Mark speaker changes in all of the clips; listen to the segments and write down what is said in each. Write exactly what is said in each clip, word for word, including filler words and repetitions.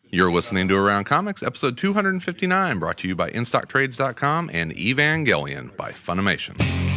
Speaker 1: You're listening to Around Comics, episode two fifty-nine, brought to you by In Stock Trades dot com and Evangelion by Funimation.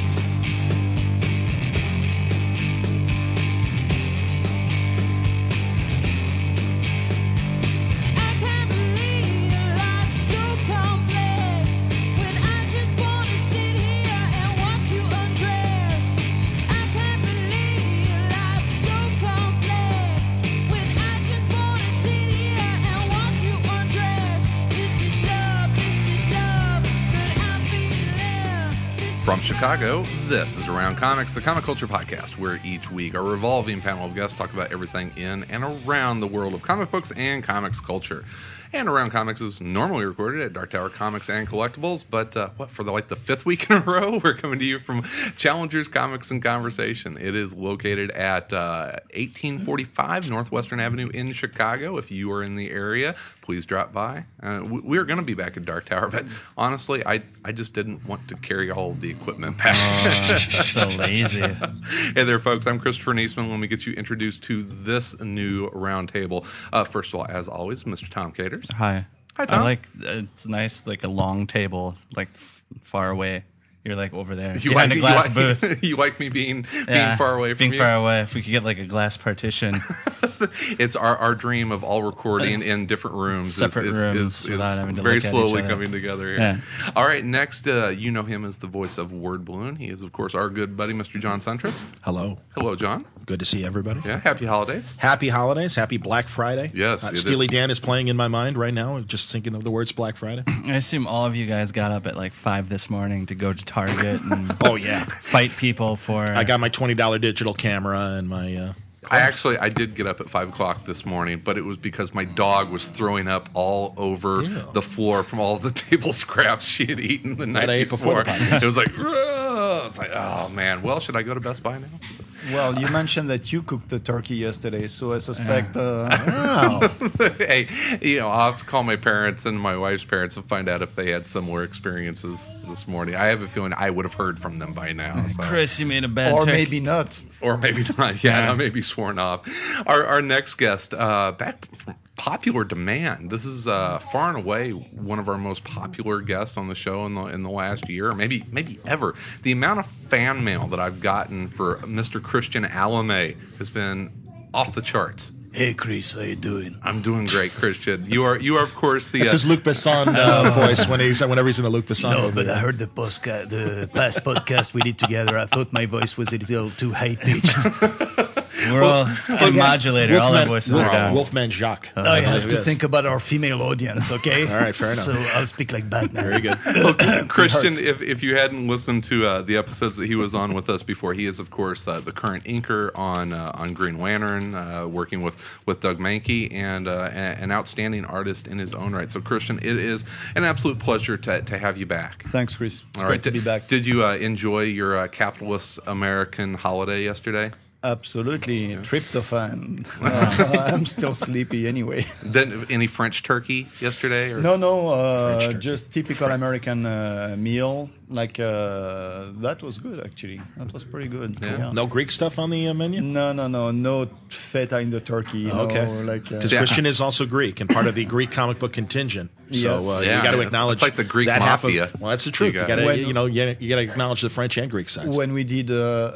Speaker 1: From Chicago, this is Around Comics, the comic culture podcast, where each week our revolving panel of guests talk about everything in and around the world of comic books and comics culture. And Around Comics is normally recorded at Dark Tower Comics and Collectibles, but uh, what for the like the fifth week in a row, we're coming to you from Challengers Comics and Conversation. It is located at uh, eighteen forty-five Northwestern Avenue in Chicago. If you are in the area, please drop by. Uh, we, we're going to be back at Dark Tower, but honestly, I I just didn't want to carry all the equipment back.
Speaker 2: Oh, so lazy.
Speaker 1: Hey there, folks. I'm Christopher Niesman. Let me get you introduced to this new roundtable. Uh, first of all, as always, Mister Tom Caters.
Speaker 2: Hi.
Speaker 1: Hi, Tom.
Speaker 2: I like it's nice, like a long table, like f- far away. You're like over there
Speaker 1: You
Speaker 2: behind
Speaker 1: like,
Speaker 2: a glass
Speaker 1: you like,
Speaker 2: booth.
Speaker 1: You like me being
Speaker 2: Yeah,
Speaker 1: being far away from
Speaker 2: being
Speaker 1: you?
Speaker 2: far away. If we could get like a glass partition,
Speaker 1: It's our, our dream of all recording in different rooms.
Speaker 2: Separate
Speaker 1: is, is,
Speaker 2: rooms
Speaker 1: is, is
Speaker 2: without having to
Speaker 1: very
Speaker 2: look at each
Speaker 1: slowly
Speaker 2: other.
Speaker 1: coming together here.
Speaker 2: Yeah.
Speaker 1: All right, next, uh, you know him as the voice of Word Balloon. He is, of course, our good buddy, Mister John Suntress.
Speaker 3: Hello.
Speaker 1: Hello, John.
Speaker 3: Good to see everybody.
Speaker 1: Yeah, happy holidays.
Speaker 3: Happy holidays. Happy Black Friday.
Speaker 1: Yes,
Speaker 3: Uh,
Speaker 1: it
Speaker 3: Steely
Speaker 1: is.
Speaker 3: Dan is playing in my mind right now. Just thinking of the words Black Friday.
Speaker 2: I assume all of you guys got up at like five this morning to go to Target and
Speaker 3: Oh, yeah.
Speaker 2: fight people for.
Speaker 3: I got my twenty dollars digital camera and my... Uh,
Speaker 1: I actually, I did get up at five o'clock this morning, but it was because my dog was throwing up all over
Speaker 3: Ew.
Speaker 1: the floor from all the table scraps she had eaten the night
Speaker 3: I ate
Speaker 1: before.
Speaker 3: before the podcast.
Speaker 1: It was like, "Ugh." It's like, oh man. Well, should I go to Best Buy now?
Speaker 4: Well, you mentioned that you cooked the turkey yesterday, so I suspect. Uh,
Speaker 3: wow.
Speaker 1: Hey, you know, I'll have to call my parents and my wife's parents and find out if they had similar experiences this morning. I have a feeling I would have heard from them by now. So.
Speaker 2: Chris, you made a bad
Speaker 4: or
Speaker 2: turkey.
Speaker 4: maybe not.
Speaker 1: Or maybe not. Yeah, I may be sworn off. Our, our next guest, uh, back from popular demand. This is uh, far and away one of our most popular guests on the show in the in the last year, maybe maybe ever. The amount of fan mail that I've gotten for Mister Christian Alame has been off the charts.
Speaker 4: Hey, Chris, how you doing?
Speaker 1: I'm doing great, Christian. You are you are of course the.
Speaker 3: That's
Speaker 1: uh,
Speaker 3: his Luc Besson uh, voice when he's, whenever he's in the Luc Besson
Speaker 4: No,
Speaker 3: movie.
Speaker 4: but I heard the, postca- the past podcast we did together. I thought my voice was a little too high pitched.
Speaker 2: We're all in modulator. All our voices
Speaker 3: Wolf,
Speaker 2: are down.
Speaker 3: Wolfman Jacques.
Speaker 4: I have to
Speaker 3: Yes.
Speaker 4: think about our female audience, okay?
Speaker 3: All right, fair enough.
Speaker 4: So I'll speak like Batman.
Speaker 3: Very good.
Speaker 1: Well, Christian,
Speaker 4: hurts.
Speaker 1: if, if you hadn't listened to uh, the episodes that he was on with us before, he is, of course, uh, the current inker on uh, on Green Lantern, uh, working with, with Doug Mankey, and uh, a- an outstanding artist in his own right. So, Christian, it is an absolute pleasure to, to have you back.
Speaker 4: Thanks, Chris. It's
Speaker 1: All
Speaker 4: great
Speaker 1: right.
Speaker 4: to
Speaker 1: Did,
Speaker 4: be back.
Speaker 1: did you uh, enjoy your uh, capitalist American holiday yesterday?
Speaker 4: Absolutely. Tryptophan. Uh, I'm still sleepy anyway.
Speaker 1: Then any French turkey yesterday? Or?
Speaker 4: No, no, uh,
Speaker 3: French turkey.
Speaker 4: just typical American uh, meal. Like, uh, that was good, actually. That was pretty good.
Speaker 1: Yeah.
Speaker 3: No Greek stuff on the uh, menu?
Speaker 4: No, no, no. No feta in the turkey. You know,
Speaker 3: Okay.
Speaker 4: like, uh,
Speaker 3: Because
Speaker 1: Yeah.
Speaker 3: Christian is also Greek and part of the Greek comic book contingent. So
Speaker 4: Yes.
Speaker 3: uh,
Speaker 1: Yeah,
Speaker 3: you got to
Speaker 1: it's-
Speaker 3: acknowledge
Speaker 1: it's like the Greek
Speaker 3: that half
Speaker 1: mafia.
Speaker 3: Of, well, that's the truth.
Speaker 1: You
Speaker 3: You
Speaker 1: got-
Speaker 3: got to,
Speaker 4: When-
Speaker 3: you know, you, you got to acknowledge the French and Greek sides.
Speaker 4: when we did uh,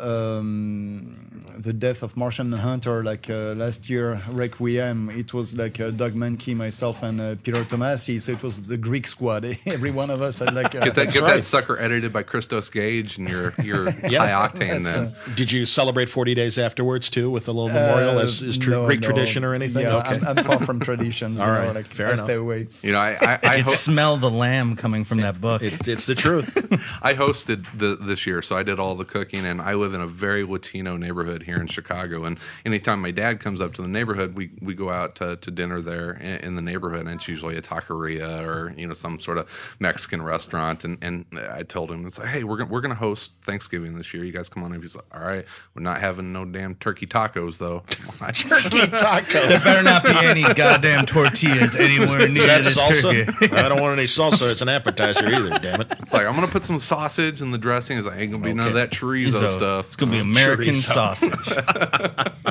Speaker 4: um, the death of Martian Hunter, like uh, last year, Requiem, it was like uh, Doug Mankey, myself, and uh, Peter Tomasi. So it was the Greek squad. Every one of us had like uh,
Speaker 1: Get that, get
Speaker 3: right.
Speaker 1: that sucker edited by Christos Gage and your your
Speaker 3: Yeah.
Speaker 1: high octane
Speaker 4: That's,
Speaker 1: then.
Speaker 3: Did you celebrate forty days afterwards too with a little memorial as, as tr-
Speaker 4: Uh, no,
Speaker 3: Greek
Speaker 4: no.
Speaker 3: tradition or anything?
Speaker 4: Yeah,
Speaker 3: okay.
Speaker 4: I'm, I'm far from tradition.
Speaker 3: All
Speaker 4: you know,
Speaker 3: right,
Speaker 4: like,
Speaker 3: fair
Speaker 4: I
Speaker 3: enough.
Speaker 4: stay away.
Speaker 1: You know, I I, I,
Speaker 2: I
Speaker 1: ho-
Speaker 2: smell the lamb coming from that book.
Speaker 3: It's, it's the truth.
Speaker 1: I hosted the, this year, so I did all the cooking, and I live in a very Latino neighborhood here in Chicago. And anytime my dad comes up to the neighborhood, we, we go out to, to dinner there in, in the neighborhood, and it's usually a taqueria or you know some sort of Mexican restaurant. And, and I told him, it's like, hey, we're gonna, we're gonna host Thanksgiving this year. You guys come on in. He's like, all right, we're not having no damn turkey tacos though.
Speaker 3: Turkey tacos.
Speaker 2: There better not be any goddamn tortillas anywhere near
Speaker 3: Is
Speaker 2: this
Speaker 3: that
Speaker 2: turkey.
Speaker 3: salsa? I don't want any salsa as an appetizer either, damn it.
Speaker 1: It's like, I'm gonna put some sausage in the dressing. It's like, ain't gonna be none of
Speaker 3: Okay.
Speaker 1: that chorizo
Speaker 2: So,
Speaker 1: stuff.
Speaker 2: It's gonna be American
Speaker 3: Chorizo.
Speaker 2: sausage.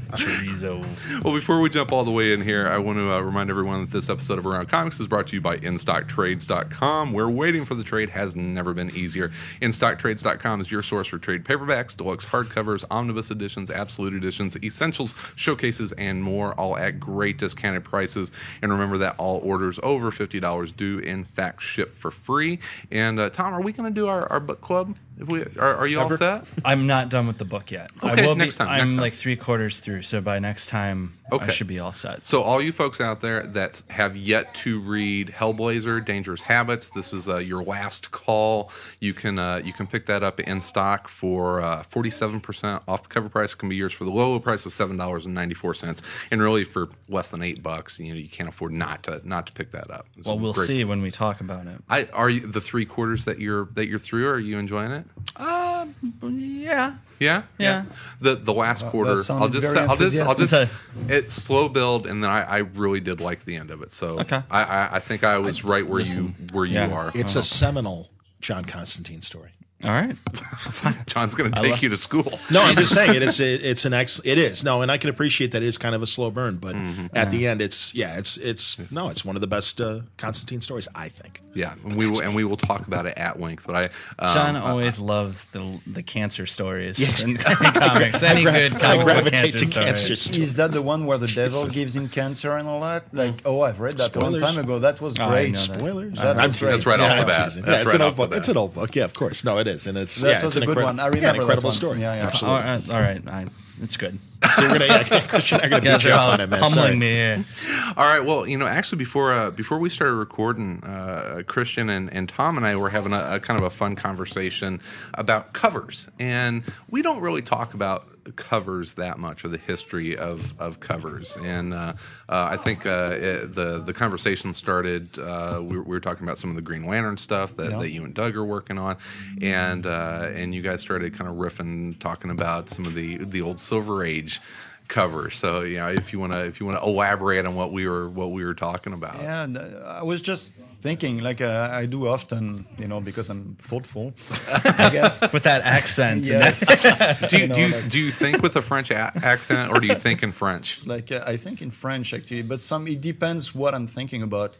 Speaker 2: Chorizo.
Speaker 1: Well, before we jump all the way in here, I want to uh, remind everyone that this episode of Around Comics is brought to you by in stock trades dot com, where waiting for the trade has never been easier. in stock trades dot com is your source for trade paperbacks, deluxe hardcovers, omnibus editions, absolute editions, essentials, showcases, and more, all at great discounted prices. And remember that all orders over fifty dollars do, in fact, ship for free. And, uh, Tom, are we going to do our, our book club? If we Are, are you all set?
Speaker 2: I'm not done with the book yet.
Speaker 1: Okay,
Speaker 2: I will
Speaker 1: next
Speaker 2: be,
Speaker 1: time,
Speaker 2: I'm
Speaker 1: next time.
Speaker 2: like three quarters through, so by next time,
Speaker 1: Okay.
Speaker 2: I should be all set.
Speaker 1: So all you folks out there that have yet to read Hellblazer: Dangerous Habits, this is uh, your last call. You can uh, you can pick that up in stock for uh, forty-seven percent off the cover price. It can be yours for the low, low price of seven dollars and ninety-four cents, and really for less than eight bucks. You know, you can't afford not to not to pick that up. It's
Speaker 2: Well, we'll
Speaker 1: great-
Speaker 2: see when we talk about it.
Speaker 1: I are you the three quarters that you're that you're through? Are you enjoying it?
Speaker 2: Uh, yeah.
Speaker 1: Yeah,
Speaker 2: Yeah.
Speaker 1: The the last quarter,
Speaker 4: that sounded
Speaker 1: I'll just
Speaker 4: very
Speaker 1: say, I'll just I'll just
Speaker 2: enthusiastic.
Speaker 1: it's slow build, and then I, I really did like the end of it. So
Speaker 2: Okay.
Speaker 1: I, I I think I was right where
Speaker 2: listen,
Speaker 1: you where you
Speaker 2: yeah.
Speaker 1: are.
Speaker 3: It's a seminal John Constantine story.
Speaker 2: All right.
Speaker 1: John's going to take
Speaker 2: love-
Speaker 1: you to school.
Speaker 3: No, I'm just saying it is. It, it's an ex. It is no, and I can appreciate that it is kind of a slow burn, but at the end, it's yeah, it's it's no, it's one of the best uh, Constantine stories, I think.
Speaker 1: Yeah, and we will and we will talk about it at length. But I um,
Speaker 2: John always loves the the cancer stories in, in comics. Any good
Speaker 3: I
Speaker 2: comic book
Speaker 3: gravitate
Speaker 2: cancer
Speaker 3: to cancer
Speaker 2: story.
Speaker 3: stories.
Speaker 4: Is that the one where the devil
Speaker 3: Jesus.
Speaker 4: gives him cancer and all that? Like, oh, I've read that
Speaker 3: Spoilers.
Speaker 4: a long time ago. That was
Speaker 2: Oh, I
Speaker 4: great.
Speaker 2: know that.
Speaker 3: Spoilers.
Speaker 4: That
Speaker 3: I'm
Speaker 4: was
Speaker 3: teasing.
Speaker 4: great.
Speaker 1: That's right
Speaker 3: yeah,
Speaker 1: off the
Speaker 3: I'm
Speaker 1: bat.
Speaker 3: teasing.
Speaker 1: That's
Speaker 3: yeah, it's
Speaker 1: right
Speaker 3: an
Speaker 1: off
Speaker 3: old
Speaker 1: the
Speaker 3: book.
Speaker 1: bat.
Speaker 3: It's an old book. Yeah, of course. No, it is, and it's
Speaker 4: That
Speaker 3: yeah,
Speaker 4: was
Speaker 3: it's
Speaker 4: a
Speaker 3: an
Speaker 4: good
Speaker 3: incredi-
Speaker 4: one. I
Speaker 3: yeah,
Speaker 4: remember
Speaker 3: an
Speaker 4: that
Speaker 3: incredible
Speaker 4: one.
Speaker 3: story.
Speaker 4: Yeah, yeah.
Speaker 2: All
Speaker 3: Absolutely.
Speaker 2: right, all right, I, it's good.
Speaker 3: So you're gonna, yeah, Christian, I'm gonna
Speaker 2: Guys
Speaker 3: beat you
Speaker 2: are
Speaker 3: up on it, man.
Speaker 2: humbling
Speaker 3: Sorry.
Speaker 2: me here.
Speaker 1: All right. Well, you know, actually, before uh, before we started recording, uh, Christian and, and Tom and I were having a, a kind of a fun conversation about covers, and we don't really talk about covers that much, or the history of, of covers. And uh, uh, I think uh, it, the the conversation started. Uh, we, were, we were talking about some of the Green Lantern stuff that,
Speaker 4: Yeah.
Speaker 1: that you and Doug are working on, and uh, and you guys started kind of riffing, talking about some of the the old Silver Age cover. So, you know, if you want to if you want to elaborate on what we were what we were talking about.
Speaker 4: Yeah, and, uh, I was just thinking, like uh, I do often, you know, because I'm thoughtful, I guess.
Speaker 2: With that accent.
Speaker 4: Yes.
Speaker 1: Do you,
Speaker 4: You know,
Speaker 1: do you
Speaker 4: like-
Speaker 1: do you think with a French a- accent, or do you think in French?
Speaker 4: Like uh, I think in French actually, but some it depends what I'm thinking about.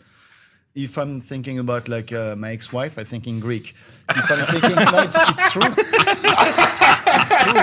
Speaker 4: If I'm thinking about like uh, my ex-wife, I think in Greek. If I'm thinking, no, it's, it's true. It's true.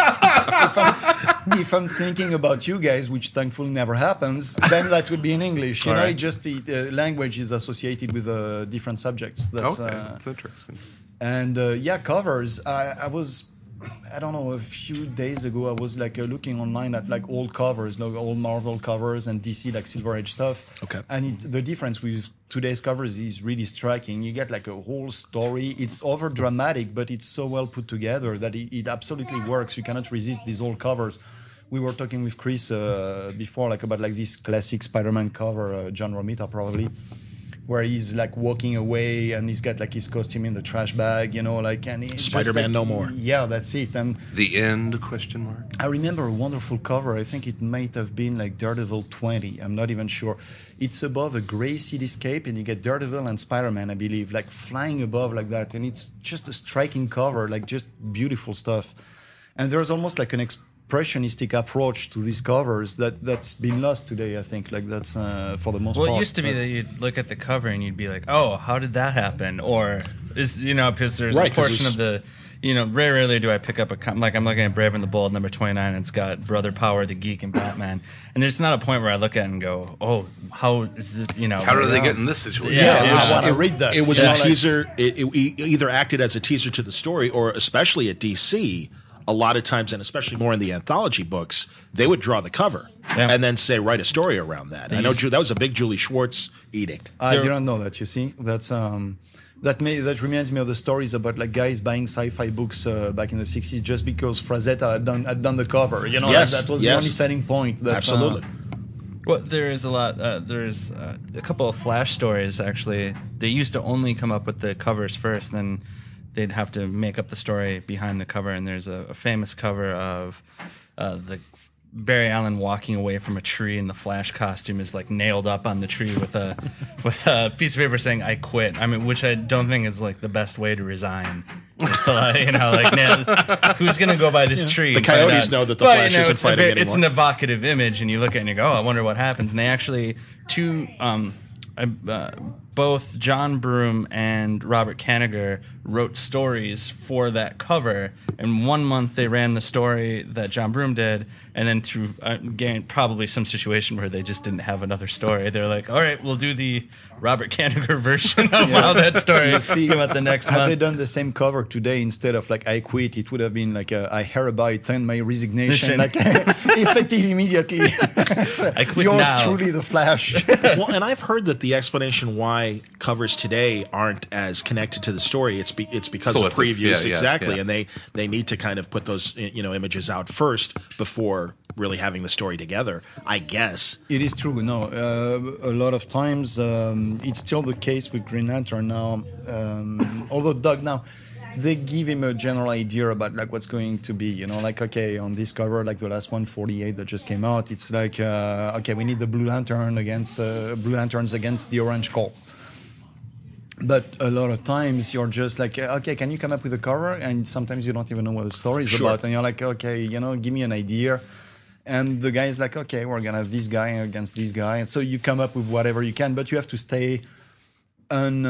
Speaker 4: If I'm, if I'm thinking about you guys, which thankfully never happens, then that would be in English. You
Speaker 2: All
Speaker 4: know,
Speaker 2: right.
Speaker 4: it just the uh, language is associated with uh, different subjects. That's
Speaker 1: Okay,
Speaker 4: uh,
Speaker 1: that's interesting.
Speaker 4: and uh, yeah, covers. I, I was, I don't know, a few days ago, I was like uh, looking online at like old covers, like old Marvel covers and D C like Silver Age stuff.
Speaker 3: Okay.
Speaker 4: And it, the difference with today's covers is really striking. You get like a whole story. It's over dramatic, but it's so well put together that it, it absolutely works. You cannot resist these old covers. We were talking with Chris uh, before, like about like this classic Spider-Man cover, uh, John Romita probably, where he's like walking away and he's got like his costume in the trash bag, you know, like and it's just,
Speaker 3: Spider-Man
Speaker 4: like,
Speaker 3: no more.
Speaker 4: Yeah, that's it. And
Speaker 1: The end? Question mark.
Speaker 4: I remember a wonderful cover. I think it might have been like Daredevil twenty. I'm not even sure. It's above a gray cityscape, and you get Daredevil and Spider-Man, I believe, like flying above like that, and it's just a striking cover, like just beautiful stuff. And there's almost like an expressionistic approach to these covers that that's been lost today. I think like that's uh, for the most
Speaker 2: Well,
Speaker 4: part.
Speaker 2: it used to be
Speaker 4: But-
Speaker 2: that you'd look at the cover and you'd be like, "Oh, how did that happen?" Or is you know because there's
Speaker 3: Right,
Speaker 2: a
Speaker 3: 'cause
Speaker 2: portion
Speaker 3: it's-
Speaker 2: of the you know very rarely do I pick up a com- like I'm looking at Brave and the Bold number twenty-nine and it's got Brother Power, the Geek, and Batman, and there's not a point where I look at it and go, "Oh, how is this?" You know,
Speaker 1: How did they
Speaker 4: Yeah.
Speaker 1: get in this situation?
Speaker 3: Yeah,
Speaker 4: Yeah,
Speaker 3: it was,
Speaker 4: I wanna
Speaker 3: it,
Speaker 4: read that.
Speaker 3: It was
Speaker 4: You
Speaker 3: a
Speaker 4: know, like-
Speaker 3: teaser. It, it e- either acted as a teaser to the story, or especially at D C, a lot of times, and especially more in the anthology books, they would draw the cover
Speaker 2: Yeah.
Speaker 3: and then say write a story around that. And I know Ju- that was a big Julie Schwartz edict.
Speaker 4: I
Speaker 2: There-
Speaker 4: didn't know that. You see, that's um, that may that reminds me of the stories about like guys buying sci-fi books uh, back in the sixties just because Frazetta had done had done the cover. You know,
Speaker 3: Yes,
Speaker 4: like, that was
Speaker 3: yes.
Speaker 4: the only selling point. That's, uh,
Speaker 3: Absolutely.
Speaker 2: Well, there is a lot. Uh, there's uh, a couple of Flash stories actually. They used to only come up with the covers first, and then they'd have to make up the story behind the cover. And there's a, a famous cover of uh, the Barry Allen walking away from a tree, and the Flash costume is like nailed up on the tree with a with a piece of paper saying "I quit." I mean, which I don't think is like the best way to resign. Just to let, you know, like nail, who's gonna go by this tree?
Speaker 3: The
Speaker 2: and find
Speaker 3: Coyotes
Speaker 2: out?
Speaker 3: know that the
Speaker 2: Well,
Speaker 3: Flash
Speaker 2: you know,
Speaker 3: isn't
Speaker 2: it's a
Speaker 3: fighting
Speaker 2: very-
Speaker 3: anymore.
Speaker 2: It's an evocative image, and you look at it and you go, "Oh, I wonder what happens." And they actually two. Um, I, uh, both John Broome and Robert Kanigher wrote stories for that cover, and one month they ran the story that John Broome did, and then through uh, again, probably some situation where they just didn't have another story, they're like, "All right, we'll do the Robert Kanigher version of how that story
Speaker 4: See,
Speaker 2: came out the next
Speaker 4: had
Speaker 2: month."
Speaker 4: they done the same cover today instead of like I quit, it would have been like a, I hereby tend my resignation, like effective immediately. So
Speaker 2: I quit
Speaker 4: yours
Speaker 2: now.
Speaker 4: truly, the Flash.
Speaker 3: Well, and I've heard that the explanation why covers today aren't as connected to the story it's be, it's because
Speaker 1: Solicits.
Speaker 3: of previews,
Speaker 1: Yeah, yeah,
Speaker 3: exactly,
Speaker 1: yeah.
Speaker 3: and they they need to kind of put those you know images out first before really having the story together. I guess.
Speaker 4: It is true. No, uh, a lot of times um, it's still the case with Green Lantern now. Um, although Doug now, they give him a general idea about like what's going to be. You know, like okay, on this cover, like the last one, forty-eight that just came out, it's like uh, okay, we need the Blue Lantern against uh, Blue Lanterns against the Orange Colt. But a lot of times you're just like, okay, can you come up with a cover? And sometimes you don't even know what the story is
Speaker 3: Sure.
Speaker 4: about, and you're like, okay, you know, give me an idea. And the guy is like, okay, we're gonna have this guy against this guy, and so you come up with whatever you can, but you have to stay un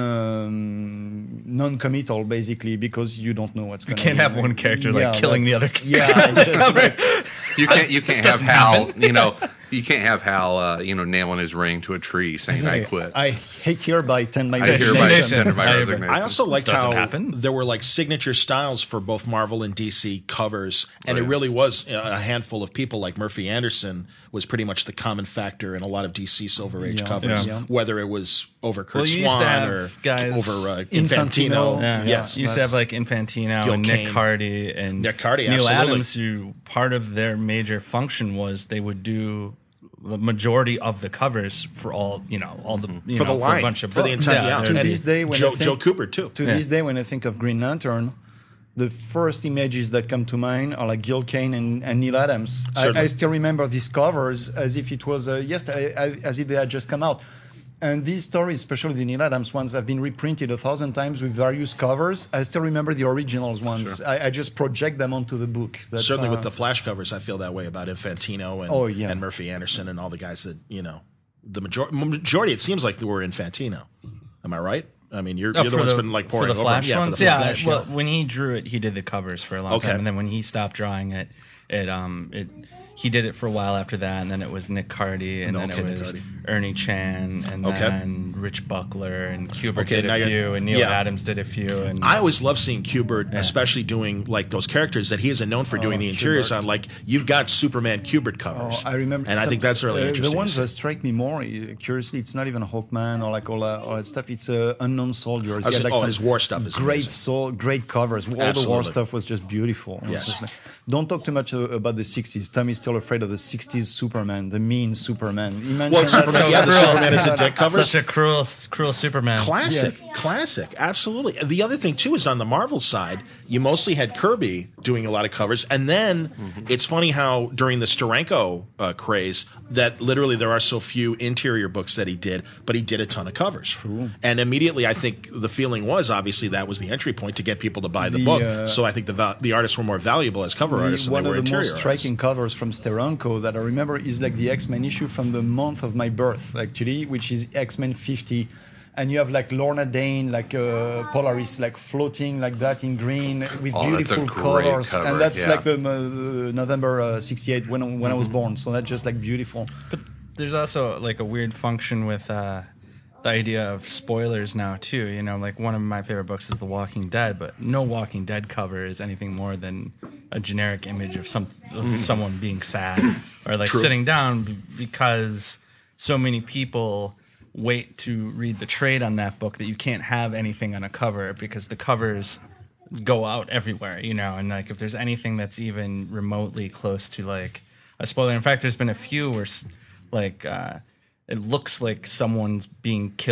Speaker 4: um, non-committal basically because you don't know what's going to.
Speaker 2: can't
Speaker 4: be.
Speaker 2: have one character, like,
Speaker 4: Yeah,
Speaker 2: killing the
Speaker 4: that's-
Speaker 2: other
Speaker 4: Yeah, it's just like-
Speaker 1: You can't you can't have
Speaker 2: doesn't
Speaker 1: Hal,
Speaker 2: happen.
Speaker 1: you know, you can't have Hal, uh, you know, nailing his ring to a tree saying "I quit."
Speaker 4: I hereby tend my
Speaker 1: I hereby
Speaker 4: resignation.
Speaker 1: tender my
Speaker 2: I-
Speaker 1: resignation.
Speaker 3: I also liked
Speaker 2: doesn't
Speaker 3: how
Speaker 2: happen.
Speaker 3: there were like signature styles for both Marvel and D C covers, and
Speaker 1: Oh,
Speaker 3: it
Speaker 1: yeah.
Speaker 3: really was a handful of people. Like Murphy Anderson was pretty much the common factor in a lot of D C Silver Age
Speaker 4: Yeah.
Speaker 3: covers,
Speaker 4: Yeah.
Speaker 3: whether it was over Kurt
Speaker 2: Well, you used to
Speaker 3: Swan
Speaker 2: have
Speaker 3: or
Speaker 2: guys-
Speaker 3: over uh,
Speaker 4: Infantino.
Speaker 3: Infantino.
Speaker 2: Yeah.
Speaker 3: Yes,
Speaker 2: You used to have like Infantino
Speaker 3: Gil
Speaker 2: and
Speaker 3: Kane.
Speaker 2: Nick Cardy and
Speaker 3: Nick Cardy,
Speaker 2: Neil
Speaker 3: absolutely.
Speaker 2: Adams, who part of their major function was they would do the majority of the covers for all, you know, all the, you
Speaker 3: For
Speaker 2: know,
Speaker 3: the line,
Speaker 2: a bunch of
Speaker 3: for the
Speaker 2: books.
Speaker 3: entire- yeah.
Speaker 2: they're-
Speaker 4: To
Speaker 3: And
Speaker 4: this day, when
Speaker 3: Joe,
Speaker 4: I think,
Speaker 3: Joe Cooper too.
Speaker 4: To
Speaker 2: Yeah.
Speaker 4: this day, when I think of Green Lantern, the first images that come to mind are like Gil Kane and, and Neil Adams. I,
Speaker 3: Certainly.
Speaker 4: I still remember these covers as if it was uh, yesterday, as if they had just come out. And these stories, especially the Neil Adams ones, have been reprinted a thousand times with various covers. I still remember the originals ones. I, I just project them onto the book. That's,
Speaker 3: Certainly
Speaker 4: uh,
Speaker 3: with the Flash covers, I feel that way about Infantino and,
Speaker 4: Oh, yeah.
Speaker 3: and Murphy Anderson and all the guys that, you know, the major- majority, it seems like they were Infantino. Am I right? I mean, you're,
Speaker 2: Oh,
Speaker 3: you're the
Speaker 2: for
Speaker 3: one that's
Speaker 2: the-
Speaker 3: been like
Speaker 2: for
Speaker 3: pouring
Speaker 2: the
Speaker 3: over.
Speaker 2: Flash
Speaker 3: yeah,
Speaker 2: ones.
Speaker 3: for the
Speaker 2: yeah,
Speaker 3: Flash,
Speaker 2: well, when he drew it, he did the covers for a long
Speaker 3: Okay.
Speaker 2: time, and then when he stopped drawing it, it um it he did it for a while after that, and then it was Nick Cardy, and
Speaker 3: No,
Speaker 2: then
Speaker 3: okay,
Speaker 2: it
Speaker 3: Nick
Speaker 2: was
Speaker 3: Cardy.
Speaker 2: Ernie Chan, and
Speaker 3: Okay.
Speaker 2: then Rich Buckler, and Kubert
Speaker 3: Okay,
Speaker 2: did
Speaker 3: now
Speaker 2: a
Speaker 3: you're-
Speaker 2: few, and Neil
Speaker 3: yeah.
Speaker 2: Adams did a few, and
Speaker 3: I always love seeing Kubert, especially doing like those characters that he isn't known for doing the interiors
Speaker 4: Kubert.
Speaker 3: on. Like you've got Superman Kubert
Speaker 4: Oh,
Speaker 3: covers.
Speaker 4: I remember,
Speaker 3: and I
Speaker 4: some-
Speaker 3: think that's really
Speaker 4: uh,
Speaker 3: interesting.
Speaker 4: The ones
Speaker 3: to
Speaker 4: that
Speaker 3: see.
Speaker 4: strike me more, uh, curiously, it's not even Hawkman or like all that, all that stuff. It's uh, Unknown Soldiers.
Speaker 3: I was-
Speaker 4: He had, like,
Speaker 3: oh,
Speaker 4: some
Speaker 3: his war stuff is
Speaker 4: great,
Speaker 3: amazing.
Speaker 4: soul, great covers. All the war
Speaker 3: Absolutely.
Speaker 4: stuff was just beautiful. It was
Speaker 3: Yes.
Speaker 4: just like- don't talk too much uh, about the sixties. Tommy's still afraid of the sixties Superman, the mean Superman. Imagine
Speaker 3: Well,
Speaker 4: that-
Speaker 3: Superman,
Speaker 2: so
Speaker 3: yeah, the
Speaker 2: cruel.
Speaker 3: Superman is a dick covers.
Speaker 2: such a cruel, cruel Superman.
Speaker 3: Classic,
Speaker 4: Yes.
Speaker 3: classic, absolutely. The other thing too is on the Marvel side, you mostly had Kirby doing a lot of covers, and then
Speaker 2: Mm-hmm.
Speaker 3: it's funny how during the Steranko uh, craze, that literally there are so few interior books that he did, but he did a ton of covers. True. And immediately, I think the feeling was obviously that was the entry point to get people to buy the,
Speaker 4: The,
Speaker 3: book.
Speaker 4: uh,
Speaker 3: so I think the val- the artists were more valuable as cover
Speaker 4: The-
Speaker 3: artists than
Speaker 4: one
Speaker 3: they were
Speaker 4: of the
Speaker 3: interior
Speaker 4: most
Speaker 3: artists.
Speaker 4: striking covers from Steranko that I remember is like the X-Men issue from the month of my birth, actually, which is X-Men fifty. And you have like Lorna Dane, like uh, Polaris, like floating like that in green with
Speaker 1: Oh, that's a
Speaker 4: beautiful
Speaker 1: great
Speaker 4: colors.
Speaker 1: cover,
Speaker 4: And that's
Speaker 1: yeah.
Speaker 4: like the, uh, the November uh, sixty-eight when, when I was born. So that's just like beautiful.
Speaker 2: But there's also like a weird function with uh, the idea of spoilers now too. You know, like one of my favorite books is The Walking Dead, but no Walking Dead cover is anything more than a generic image of some of someone being sad or like
Speaker 3: True.
Speaker 2: sitting down b- because so many people wait to read the trade on that book that you can't have anything on a cover because the covers go out everywhere, you know, and like if there's anything that's even remotely close to like a spoiler. In fact, there's been a few where s- like uh, it looks like someone's being killed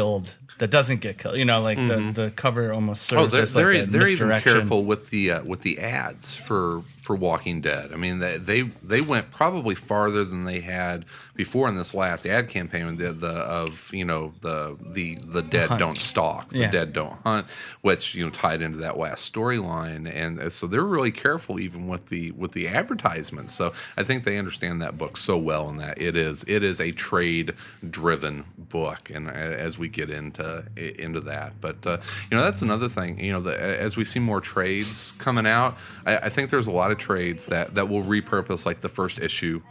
Speaker 2: that doesn't get killed. You know, like
Speaker 1: Mm-hmm.
Speaker 2: the, the cover almost serves
Speaker 1: Oh, they're
Speaker 2: as like
Speaker 1: they're,
Speaker 2: a
Speaker 1: they're even
Speaker 2: misdirection.
Speaker 1: careful with the uh, with the ads for for Walking Dead. I mean, they they, they went probably farther than they had before in this last ad campaign. The, the of you know the the the dead
Speaker 2: Hunt.
Speaker 1: don't stalk, the
Speaker 2: Yeah.
Speaker 1: dead don't hunt, which you know tied into that last storyline, and so they're really careful even with the with the advertisements. So I think they understand that book so well, in that it is it is a trade driven book, and as we get into into that, but uh, you know that's another thing. You know, the, as we see more trades coming out, I, I think there's a lot of trades that that will repurpose like the first issue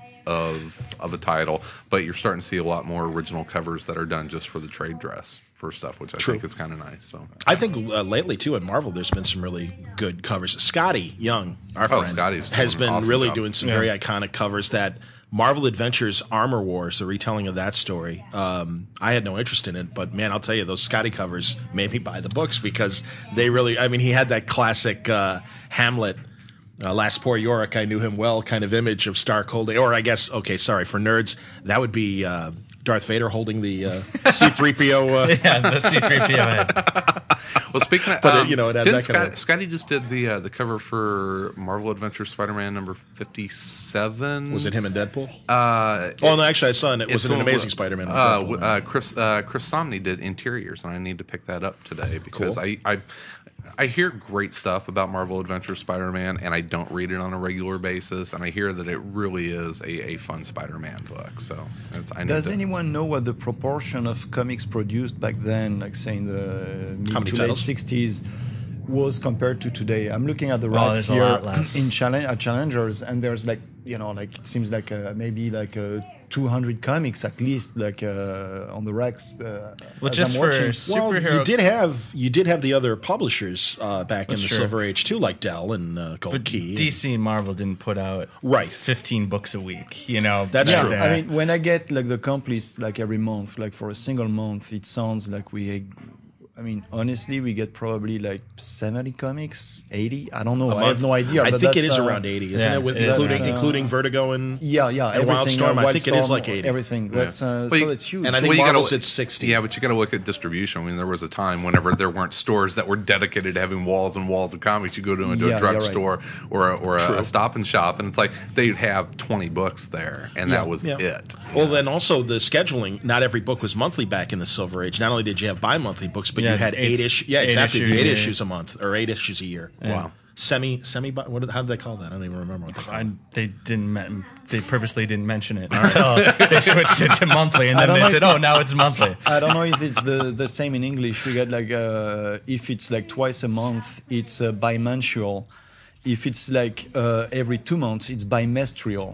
Speaker 1: of of a title, but you're starting to see a lot more original covers that are done just for the trade dress for stuff, which I
Speaker 3: True.
Speaker 1: think is kind of nice. So
Speaker 3: I think uh, lately too at Marvel, there's been some really good covers. Scotty Young, our
Speaker 1: Oh,
Speaker 3: friend,
Speaker 1: Scotty's
Speaker 3: has
Speaker 1: doing an
Speaker 3: been
Speaker 1: awesome
Speaker 3: really
Speaker 1: job.
Speaker 3: doing some
Speaker 2: Yeah.
Speaker 3: very iconic covers. That Marvel Adventures Armor Wars, the retelling of that story. Um, I had no interest in it, but man, I'll tell you, those Scotty covers made me buy the books because they really. I mean, he had that classic uh, Hamlet. Uh, Last Poor Yorick, I knew him well, kind of image of Stark holding, or I guess, okay, sorry, for nerds, that would be uh, Darth Vader holding the uh, C three P O. Uh,
Speaker 2: Yeah, the C three P O head.
Speaker 1: well, speaking of,
Speaker 3: But, uh,
Speaker 1: um,
Speaker 3: you know, it had
Speaker 1: didn't
Speaker 3: that kind
Speaker 1: Scott,
Speaker 3: of-
Speaker 1: Scotty just did the uh, the cover for Marvel Adventure Spider-Man number fifty-seven.
Speaker 3: was it him and Deadpool?
Speaker 1: Uh,
Speaker 3: oh, no, actually, I saw it. It
Speaker 1: It's
Speaker 3: was an
Speaker 1: the-
Speaker 3: Amazing Spider-Man. with
Speaker 1: Uh,
Speaker 3: Deadpool
Speaker 1: w-
Speaker 3: in it.
Speaker 1: uh, Chris uh, Chris Somney did interiors, and I need to pick that up today because
Speaker 3: Cool.
Speaker 1: I, I I hear great stuff about Marvel Adventure Spider-Man, and I don't read it on a regular basis, and I hear that it really is a, a fun Spider-Man book. So it's, I need
Speaker 4: Does
Speaker 1: to,
Speaker 4: anyone know what the proportion of comics produced back then, like say in the mid
Speaker 3: How many
Speaker 4: to late
Speaker 3: titles?
Speaker 4: sixties, was compared to today? I'm looking at the
Speaker 2: Oh,
Speaker 4: racks
Speaker 2: there's a
Speaker 4: here
Speaker 2: lot less.
Speaker 4: in challenge at Challengers, and there's like you know like it seems like uh, maybe like uh, two hundred comics at least like uh, on the racks. Uh,
Speaker 2: Well,
Speaker 4: as
Speaker 2: just
Speaker 4: I'm
Speaker 2: for
Speaker 4: watching.
Speaker 3: Well,
Speaker 2: superhero.
Speaker 3: you did have you did have the other publishers uh, back in
Speaker 2: That's
Speaker 3: the
Speaker 2: true.
Speaker 3: Silver Age too, like Dell and uh, Gold
Speaker 2: but
Speaker 3: Key.
Speaker 2: D C and Marvel didn't put out
Speaker 3: Right.
Speaker 2: fifteen books a week. You know,
Speaker 3: That's
Speaker 2: back
Speaker 3: true.
Speaker 2: there.
Speaker 4: I mean, when I get like the complies like every month, like for a single month, it sounds like we. I mean, honestly, we get probably like seventy comics, eighty. I don't know. I have no idea.
Speaker 3: I
Speaker 4: but
Speaker 3: think it
Speaker 4: that's,
Speaker 3: is
Speaker 4: uh,
Speaker 3: around eighty, isn't
Speaker 2: yeah,
Speaker 3: it? With,
Speaker 2: it is.
Speaker 3: including
Speaker 4: That's, uh,
Speaker 3: including Vertigo and
Speaker 4: Yeah, yeah.
Speaker 3: And
Speaker 4: Everything.
Speaker 3: Wildstorm,
Speaker 4: uh,
Speaker 3: I think it is
Speaker 4: Wildstorm,
Speaker 3: like eighty.
Speaker 4: Everything. That's uh,
Speaker 1: Well,
Speaker 4: so
Speaker 1: you-
Speaker 4: that's huge.
Speaker 3: and I think
Speaker 1: Well, you gotta
Speaker 3: Marvel's
Speaker 1: look-
Speaker 3: at sixty.
Speaker 1: Yeah, but you got to look at distribution. I mean, there was a time whenever there weren't stores that were dedicated to having walls and walls of comics. You go to, into
Speaker 4: Yeah,
Speaker 1: a
Speaker 4: you're
Speaker 1: drugstore or a, or a, a Stop and Shop, and it's like they'd have twenty books there, and that was
Speaker 3: Yeah.
Speaker 1: it.
Speaker 3: Well, then also the scheduling. Not every book was monthly back in the Silver Age. Not only did you have bi-monthly books, but
Speaker 2: Yeah,
Speaker 3: you had
Speaker 2: eight-
Speaker 3: eight issue. Yeah,
Speaker 2: eight
Speaker 3: exactly.
Speaker 2: issue,
Speaker 3: eight
Speaker 2: yeah.
Speaker 3: issues a month or eight issues a year.
Speaker 1: Wow.
Speaker 3: Semi semi. What? did- How did they call that? I don't even remember what they called
Speaker 2: I,
Speaker 3: it.
Speaker 2: they didn't. men- They purposely didn't mention it until they switched it to monthly, and then
Speaker 4: don't
Speaker 2: they
Speaker 4: know
Speaker 2: said,
Speaker 4: if-
Speaker 2: "Oh, now it's monthly."
Speaker 4: I don't know if it's the, the same in English. We get like uh, if it's like twice a month, it's uh, bimensual. If it's like uh, every two months, it's bimestrial.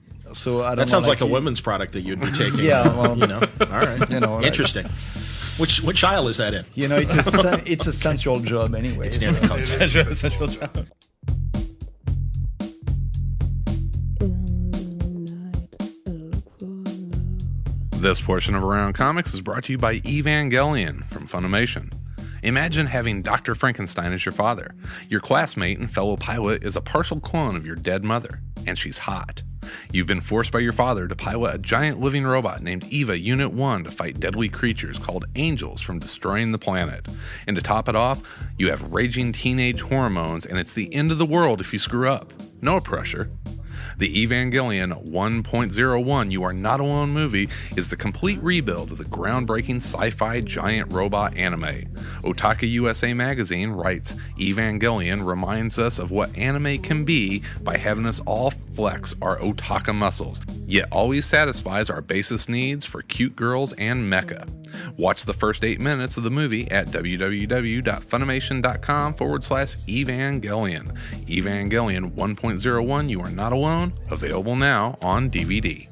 Speaker 4: So I don't.
Speaker 3: That
Speaker 4: know,
Speaker 3: sounds like, a
Speaker 4: you-
Speaker 3: women's product that you'd be taking.
Speaker 4: Yeah, well,
Speaker 3: you know. All right.
Speaker 4: You know, like-
Speaker 3: Interesting. Which which aisle is that in?
Speaker 4: You know, it's a sen- it's a sensual job anyway.
Speaker 3: It's near the coast.
Speaker 2: Central- Central Job.
Speaker 1: This portion of Around Comics is brought to you by Evangelion from Funimation. Imagine having Doctor Frankenstein as your father. Your classmate and fellow pilot is a partial clone of your dead mother, and she's hot. You've been forced by your father to pilot a giant living robot named Eva Unit one to fight deadly creatures called angels from destroying the planet. And to top it off, you have raging teenage hormones, and it's the end of the world if you screw up. No pressure. The Evangelion one point oh one You Are Not Alone movie is the complete rebuild of the groundbreaking sci-fi giant robot anime. Otaka U S A Magazine writes, Evangelion reminds us of what anime can be by having us all flex our otaka muscles, yet always satisfies our basest needs for cute girls and mecha. Watch the first eight minutes of the movie at www.funimation.com forward slash Evangelion. Evangelion one point oh one You Are Not Alone, available now on D V D.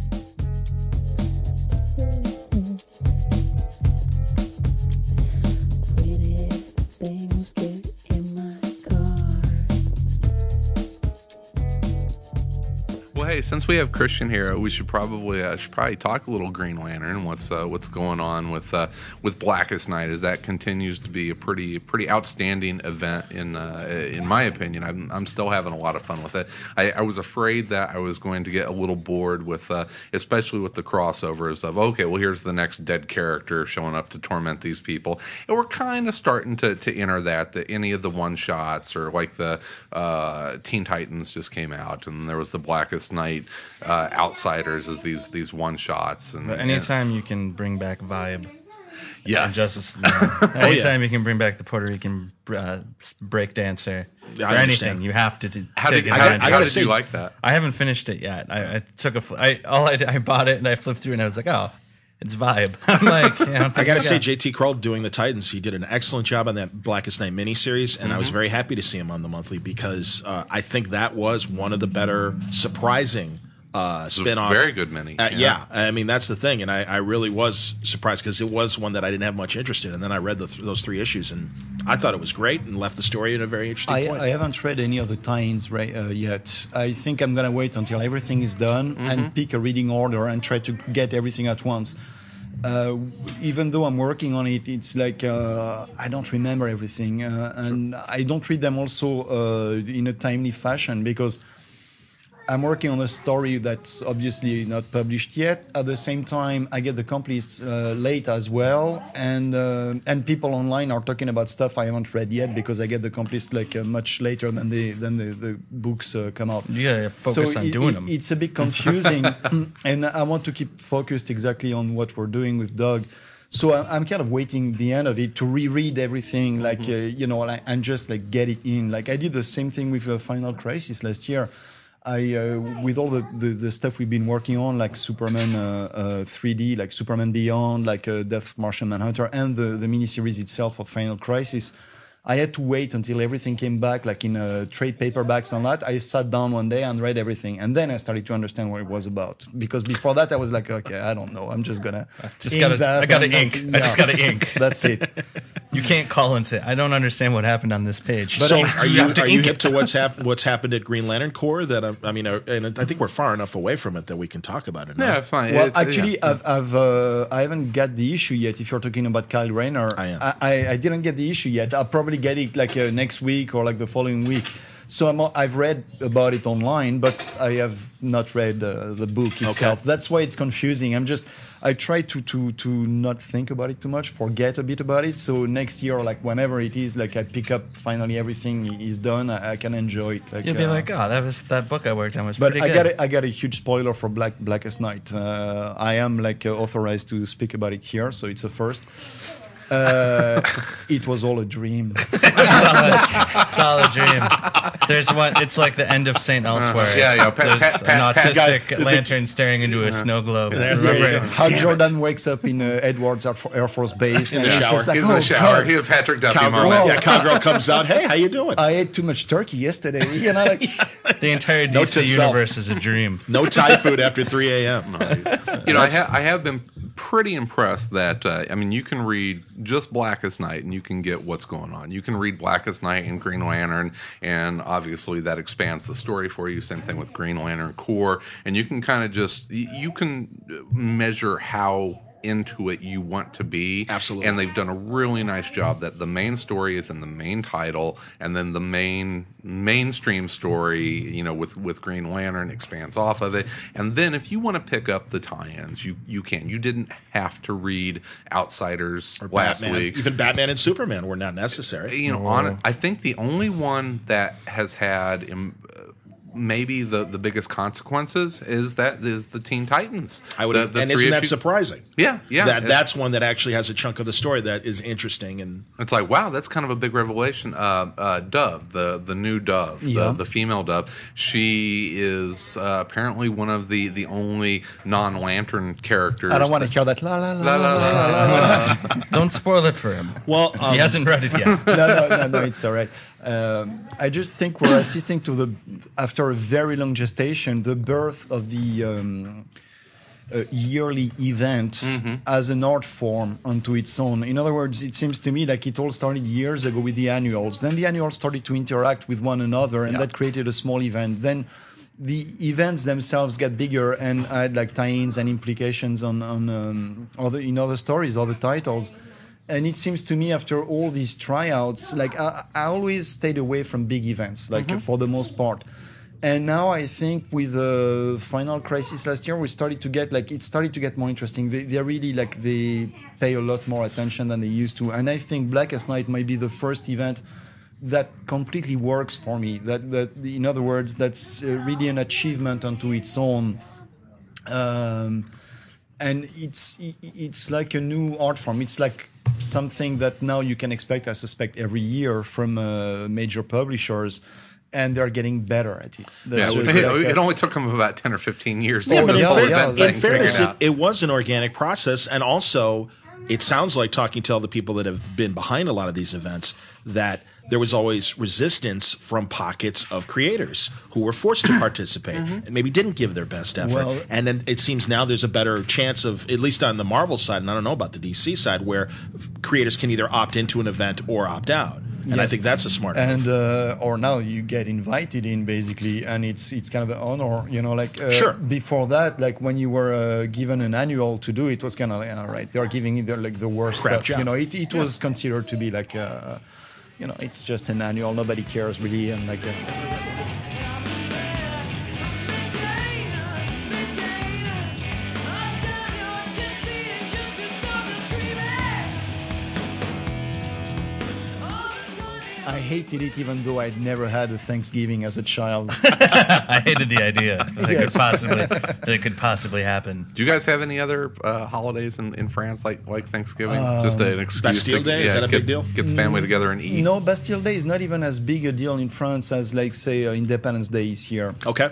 Speaker 5: Pretty things get in my car.
Speaker 1: Well, hey, since we have Christian here, we should probably uh, should probably talk a little Green Lantern. What's uh, what's going on with uh, with Blackest Night? As that continues to be a pretty pretty outstanding event in uh, in my opinion. I'm I'm still having a lot of fun with it. I, I was afraid that I was going to get a little bored with, uh, especially with the crossovers of okay, well here's the next dead character showing up to torment these people, and we're kind of starting to to enter that. That any of the one shots or like the uh, Teen Titans just came out, and there was the Blackest Night uh, Outsiders as these these one shots. And
Speaker 2: But anytime and, you can bring back Vibe,
Speaker 1: yes,
Speaker 2: Justice, you know, anytime
Speaker 3: oh, yeah.
Speaker 2: you can bring back the Puerto Rican uh, break dancer
Speaker 3: Yeah,
Speaker 2: or
Speaker 3: I
Speaker 2: anything,
Speaker 3: understand.
Speaker 2: you have to t-
Speaker 1: how
Speaker 2: take
Speaker 1: did, how,
Speaker 2: advantage.
Speaker 1: how
Speaker 3: I gotta
Speaker 1: did
Speaker 3: say-
Speaker 1: you like that?
Speaker 2: I haven't finished it yet. I, I took a, fl- I all I did, I bought it and I flipped through and I was like, oh, it's Vibe. I'm like, yeah,
Speaker 3: I got to say, J T Kroll doing the Titans, he did an excellent job on that Blackest Night miniseries, and mm-hmm. I was very happy to see him on the monthly because uh, I think that was one of the better surprising uh, spin-offs.
Speaker 1: Very good mini.
Speaker 3: Uh,
Speaker 1: yeah.
Speaker 3: yeah, I mean that's the thing, and I, I really was surprised because it was one that I didn't have much interest in, and then I read the th- those three issues, and I thought it was great and left the story in a very interesting
Speaker 4: I,
Speaker 3: point.
Speaker 4: I haven't read any of the tie-ins right, uh, yet. I think I'm gonna wait until everything is done
Speaker 1: Mm-hmm.
Speaker 4: and pick a reading order and try to get everything at once. Uh, even though I'm working on it, it's like uh, I don't remember everything, uh, and I don't read them also uh, in a timely fashion because I'm working on a story that's obviously not published yet. At the same time, I get the completes uh, late as well, and uh, and people online are talking about stuff I haven't read yet because I get the completes like uh, much later than the than the, the books uh, come out.
Speaker 2: You gotta focus
Speaker 4: so
Speaker 2: on
Speaker 4: it,
Speaker 2: doing
Speaker 4: it,
Speaker 2: them.
Speaker 4: It's a bit confusing, and I want to keep focused exactly on what we're doing with Doug. So I'm, I'm kind of waiting the end of it to reread everything, like mm-hmm. uh, you know, like, and just like get it in. Like I did the same thing with uh, Final Crisis last year. I uh, with all the, the, the stuff we've been working on, like Superman uh, uh, three D, like Superman Beyond, like uh, Death of Martian Manhunter, and the, the miniseries itself of Final Crisis, I had to wait until everything came back, like in uh, trade paperbacks and that. I sat down one day and read everything, and then I started to understand what it was about. Because before that, I was like, okay, I don't know, I'm just gonna
Speaker 2: just gotta,
Speaker 4: that
Speaker 2: I gotta
Speaker 4: and,
Speaker 2: ink.
Speaker 4: Yeah.
Speaker 2: I just gotta ink.
Speaker 4: That's it.
Speaker 2: You can't call and say, I don't understand what happened on this page.
Speaker 3: So,
Speaker 2: But
Speaker 3: are you
Speaker 2: have to
Speaker 3: are you
Speaker 2: ink
Speaker 3: hip
Speaker 2: it.
Speaker 3: to what's happened? What's happened at Green Lantern Corps? That I, I mean, uh, and I think we're far enough away from it that we can talk about it. Now.
Speaker 1: Yeah, it's fine.
Speaker 4: Well,
Speaker 1: It's-
Speaker 4: actually,
Speaker 1: yeah.
Speaker 4: I've, I've uh, I haven't got the issue yet. If you're talking about Kyle Rayner,
Speaker 3: I am.
Speaker 4: I, I, I didn't get the issue yet. I'll probably get it like uh, next week or like the following week. So I'm, I've read about it online, but I have not read uh, the book itself.
Speaker 3: Okay.
Speaker 4: That's why it's confusing. I'm just I try to to to not think about it too much, forget a bit about it. So next year, like whenever it is, like I pick up finally everything is done, I, I can enjoy it. Like,
Speaker 2: You'll be
Speaker 4: uh,
Speaker 2: like, oh, that was that book I worked on was
Speaker 4: But
Speaker 2: pretty
Speaker 4: I
Speaker 2: good.
Speaker 4: got a, I got a huge spoiler for Black Blackest Night. Uh, I am like uh, authorized to speak about it here, so it's a first. Uh, it was all a dream.
Speaker 2: It's all a dream. There's one. It's like the end of Saint Elsewhere.
Speaker 1: yeah, yeah, Pat-
Speaker 2: There's
Speaker 1: Pat-
Speaker 2: an
Speaker 1: Pat- Pat-
Speaker 2: autistic
Speaker 3: guy- is it-
Speaker 2: lantern staring into a snow globe.
Speaker 3: There-
Speaker 2: Remember
Speaker 3: there you
Speaker 2: it?
Speaker 3: go.
Speaker 4: How
Speaker 3: Damn
Speaker 4: Jordan wakes up in uh, Edwards Air For- Air Force Base and
Speaker 3: the
Speaker 4: it's
Speaker 3: shower.
Speaker 4: just like,
Speaker 1: He's in
Speaker 4: oh,
Speaker 1: the shower.
Speaker 4: God,
Speaker 1: He's a Patrick Duffy
Speaker 3: Cowgirl,
Speaker 1: moment.
Speaker 3: yeah, Cowgirl comes out. Hey, how you doing?
Speaker 4: I ate too much turkey yesterday. You know, like,
Speaker 2: The entire D
Speaker 3: Note
Speaker 2: C
Speaker 3: to self.
Speaker 2: universe is a dream.
Speaker 3: No Thai food after three a.m.
Speaker 1: You know, I, ha- I have been pretty impressed that uh, I mean, you can read just Blackest Night and you can get what's going on. You can read Blackest Night and Green Lantern, and obviously that expands the story for you. Same thing with Green Lantern Corps, and you can kind of just y- you can measure how into it you want to be.
Speaker 3: Absolutely.
Speaker 1: And they've done a really nice job that the main story is in the main title, and then the main mainstream story, you know, with, with Green Lantern expands off of it. And then if you want to pick up the tie-ins, you, you can. You didn't have to read Outsiders
Speaker 3: Or
Speaker 1: last
Speaker 3: Batman.
Speaker 1: week.
Speaker 3: Even Batman and Superman were not necessary.
Speaker 1: You know, on I think the only one that has had um, maybe the, the biggest consequences is that is the Teen Titans.
Speaker 3: I would,
Speaker 1: The- the
Speaker 3: and
Speaker 1: three
Speaker 3: isn't that
Speaker 1: issue-
Speaker 3: surprising?
Speaker 1: Yeah, yeah.
Speaker 3: That
Speaker 1: It's-
Speaker 3: that's one that actually has a chunk of the story that is interesting and
Speaker 1: It's like, wow, that's kind of a big revelation. Uh, uh, Dove, the the new Dove,
Speaker 4: Yeah.
Speaker 1: the, the female Dove, she is uh, apparently one of the, the only non-lantern characters.
Speaker 4: I don't want to
Speaker 1: that-
Speaker 4: hear that. La la la
Speaker 1: La,
Speaker 4: la.
Speaker 1: la, la,
Speaker 4: la.
Speaker 1: la, la, la.
Speaker 2: Don't spoil it for him.
Speaker 3: well, um,
Speaker 2: he hasn't read it yet.
Speaker 4: no, no, no, no, it's all right. Um, I just think we're assisting to the, after a very long gestation, the birth of the um, uh, yearly event as an art form unto its own. In other words, it seems to me like it all started years ago with the annuals. Then the annuals started to interact with one another, and that created a small event. Then the events themselves get bigger and add like tie-ins and implications on on um, other in other stories, other titles. And it seems to me after all these tryouts, like I, I always stayed away from big events, like
Speaker 1: Mm-hmm.
Speaker 4: for the most part. And now I think with the Final Crisis last year, we started to get like it started to get more interesting. They they really like they pay a lot more attention than they used to. And I think Blackest Night might be the first event that completely works for me. That that in other words, that's uh, really an achievement unto its own. Um, and it's it's like a new art form. It's like something that now you can expect, I suspect, every year from uh, major publishers. And they're getting better at it.
Speaker 1: Yeah,
Speaker 4: That's
Speaker 1: it,
Speaker 4: just
Speaker 1: it,
Speaker 4: like a-
Speaker 1: it only took them about ten or fifteen years to
Speaker 4: Yeah,
Speaker 1: get
Speaker 4: but
Speaker 1: this
Speaker 4: yeah,
Speaker 1: whole
Speaker 4: yeah,
Speaker 1: event
Speaker 4: that's-
Speaker 3: In
Speaker 1: thing
Speaker 3: fairness,
Speaker 1: figured
Speaker 3: it,
Speaker 1: out.
Speaker 3: it was an organic process, and also it sounds like talking to all the people that have been behind a lot of these events that there was always resistance from pockets of creators who were forced to participate and maybe didn't give their best effort.
Speaker 4: Well-
Speaker 3: and then it seems now there's a better chance of, at least on the Marvel side, and I don't know about the D C side, where creators can either opt into an event or opt out. And I
Speaker 4: Yes.
Speaker 3: think that's a smart move.
Speaker 4: and uh, or now you get invited in basically, and it's it's kind of an honor, you know. Like uh,
Speaker 3: Sure.
Speaker 4: before that, like when you were uh, given an annual to do, it was kind of like, all right, they're giving you the, like the worst
Speaker 3: Crap
Speaker 4: stuff,
Speaker 3: job.
Speaker 4: you know. It it was considered to be like, uh, you know, it's just an annual, nobody cares really, and like. Uh, I hated it even though I'd never had a Thanksgiving as a child.
Speaker 2: I hated the idea that it
Speaker 4: Yes.
Speaker 2: could possibly that it could possibly happen.
Speaker 1: Do you guys have any other uh, holidays in, in France like like Thanksgiving? Just an excuse.
Speaker 3: Bastille
Speaker 1: to,
Speaker 3: Day? Is that a
Speaker 1: get,
Speaker 3: big deal?
Speaker 1: Get the family together and eat.
Speaker 4: No, Bastille Day is not even as big a deal in France as, like, say, uh, Independence Day is here.
Speaker 3: Okay.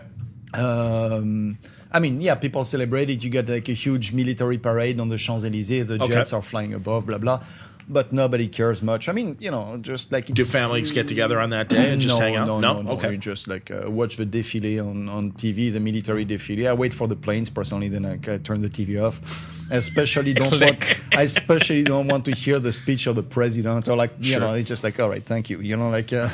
Speaker 4: Um, I mean, yeah, people celebrate it. You get like a huge military parade on the Champs-Élysées. The
Speaker 3: Okay.
Speaker 4: jets are flying above, blah, blah. But nobody cares much. I mean, you know, just like...
Speaker 3: Do
Speaker 4: it's-
Speaker 3: families get together on that day and just
Speaker 4: no,
Speaker 3: hang out?
Speaker 4: No, no, no.
Speaker 3: Okay.
Speaker 4: You just like uh, watch the défilé on, on T V, the military défilé. I wait for the planes personally, then I, I turn the T V off. I especially don't want. I especially don't want to hear the speech of the president or like you
Speaker 3: Sure.
Speaker 4: know. It's just like, all right, thank you. You know, like. Uh,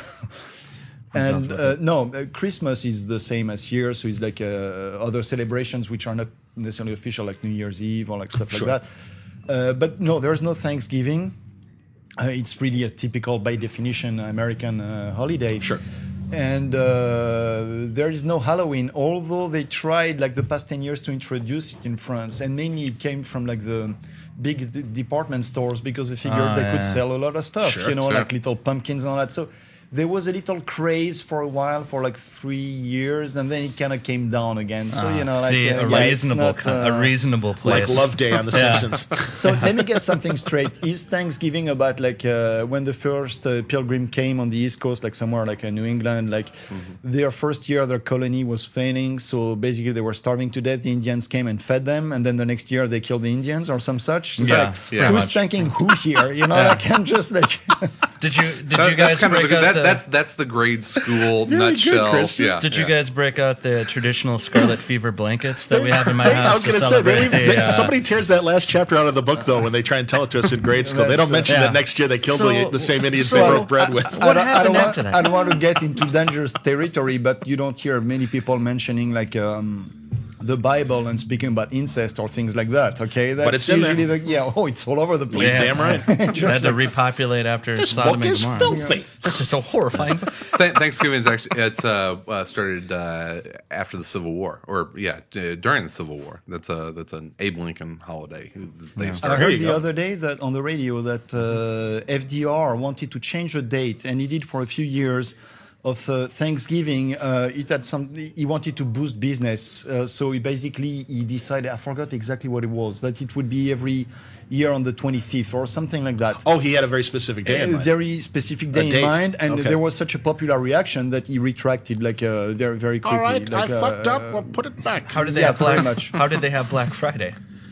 Speaker 4: and uh, no, uh, Christmas is the same as here, so it's like uh, other celebrations which are not necessarily official, like New Year's Eve or like stuff
Speaker 3: Sure.
Speaker 4: like that. Uh, but no, there's no Thanksgiving. Uh, it's really a typical, by definition, American uh, holiday.
Speaker 3: Sure.
Speaker 4: And uh, there is no Halloween, although they tried, like the past ten years, to introduce it in France. And mainly it came from like the big d- department stores because they figured
Speaker 2: Ah,
Speaker 4: they
Speaker 2: yeah.
Speaker 4: could sell a lot of stuff,
Speaker 3: Sure,
Speaker 4: you know,
Speaker 1: sure.
Speaker 4: like little pumpkins and all that. So there was a little craze for a while, for like three years, and then it kind of came down again. So, you know, like,
Speaker 2: See,
Speaker 4: uh,
Speaker 2: a
Speaker 4: yeah, it's
Speaker 2: reasonable,
Speaker 4: not,
Speaker 2: co-
Speaker 4: uh,
Speaker 2: a reasonable
Speaker 3: Like
Speaker 2: place.
Speaker 3: Love Day on The Simpsons.
Speaker 4: so let me get something straight. Is Thanksgiving about like uh, when the first uh, pilgrim came on the East Coast, like somewhere like uh, New England, like their first year, their colony was failing. So basically they were starving to death. The Indians came and fed them. And then the next year they killed the Indians or some such. It's
Speaker 2: Yeah,
Speaker 4: like,
Speaker 1: yeah.
Speaker 4: who's
Speaker 2: much.
Speaker 4: thanking who here? You know, like I'm just like...
Speaker 2: Did you did
Speaker 1: That-
Speaker 2: you guys
Speaker 1: that's kind of
Speaker 2: break
Speaker 1: the,
Speaker 2: out
Speaker 1: that,
Speaker 2: the,
Speaker 1: that's that's the grade school
Speaker 3: good,
Speaker 1: nutshell.
Speaker 3: Chris.
Speaker 1: Yeah.
Speaker 2: Did you
Speaker 1: yeah.
Speaker 2: guys break out the traditional scarlet fever blankets that we have in my
Speaker 3: I
Speaker 2: house
Speaker 3: was
Speaker 2: to
Speaker 3: going to say,
Speaker 2: celebrate
Speaker 3: they,
Speaker 2: the,
Speaker 3: they,
Speaker 2: uh,
Speaker 3: somebody tears that last chapter out of the book, though, when they try and tell it to us in grade school. They
Speaker 4: That's,
Speaker 3: don't mention
Speaker 2: uh,
Speaker 3: that
Speaker 2: yeah.
Speaker 3: next year they killed
Speaker 2: So-
Speaker 3: the, the same Indians
Speaker 2: so-
Speaker 3: they broke bread with.
Speaker 2: What
Speaker 4: I don't, I
Speaker 2: happened
Speaker 4: don't
Speaker 2: after
Speaker 4: want,
Speaker 2: that?
Speaker 4: I don't want to get into dangerous territory, but you don't hear many people mentioning like um, the Bible and speaking about incest or things like that. Okay, that's
Speaker 3: it's in there.
Speaker 4: usually the yeah. Oh, it's all over the place.
Speaker 2: Yeah,
Speaker 3: Damn right.
Speaker 2: Had
Speaker 4: Just
Speaker 2: to
Speaker 4: like-
Speaker 2: repopulate after
Speaker 3: This
Speaker 2: Sodom
Speaker 3: book
Speaker 2: and
Speaker 3: is
Speaker 2: Gomorrah.
Speaker 3: filthy.
Speaker 2: This is so horrifying.
Speaker 1: Th- Thanksgiving is actually it's uh, uh started uh, after the Civil War, or yeah, uh, during the Civil War. That's a that's an Abe Lincoln holiday. who They
Speaker 4: I
Speaker 1: started.
Speaker 3: There
Speaker 4: heard
Speaker 3: you
Speaker 4: the
Speaker 3: go.
Speaker 4: other day that on the radio that uh, F D R wanted to change the date, and he did for a few years of uh, Thanksgiving. Uh, it had some. He wanted to boost business, uh, so he basically he decided. I forgot exactly what it was. That it would be every year on the twenty-fifth or something like that.
Speaker 3: Oh, he had a very specific day in
Speaker 4: A
Speaker 3: mind.
Speaker 4: very specific day
Speaker 3: date.
Speaker 4: in mind, and
Speaker 3: Okay.
Speaker 4: there was such a popular reaction that he retracted like uh, very very quickly.
Speaker 3: All right,
Speaker 4: like,
Speaker 3: I
Speaker 4: uh,
Speaker 3: fucked up. Well, put it back.
Speaker 2: How did they
Speaker 4: Yeah,
Speaker 2: have Black?
Speaker 4: pretty much.
Speaker 2: How did they have Black Friday?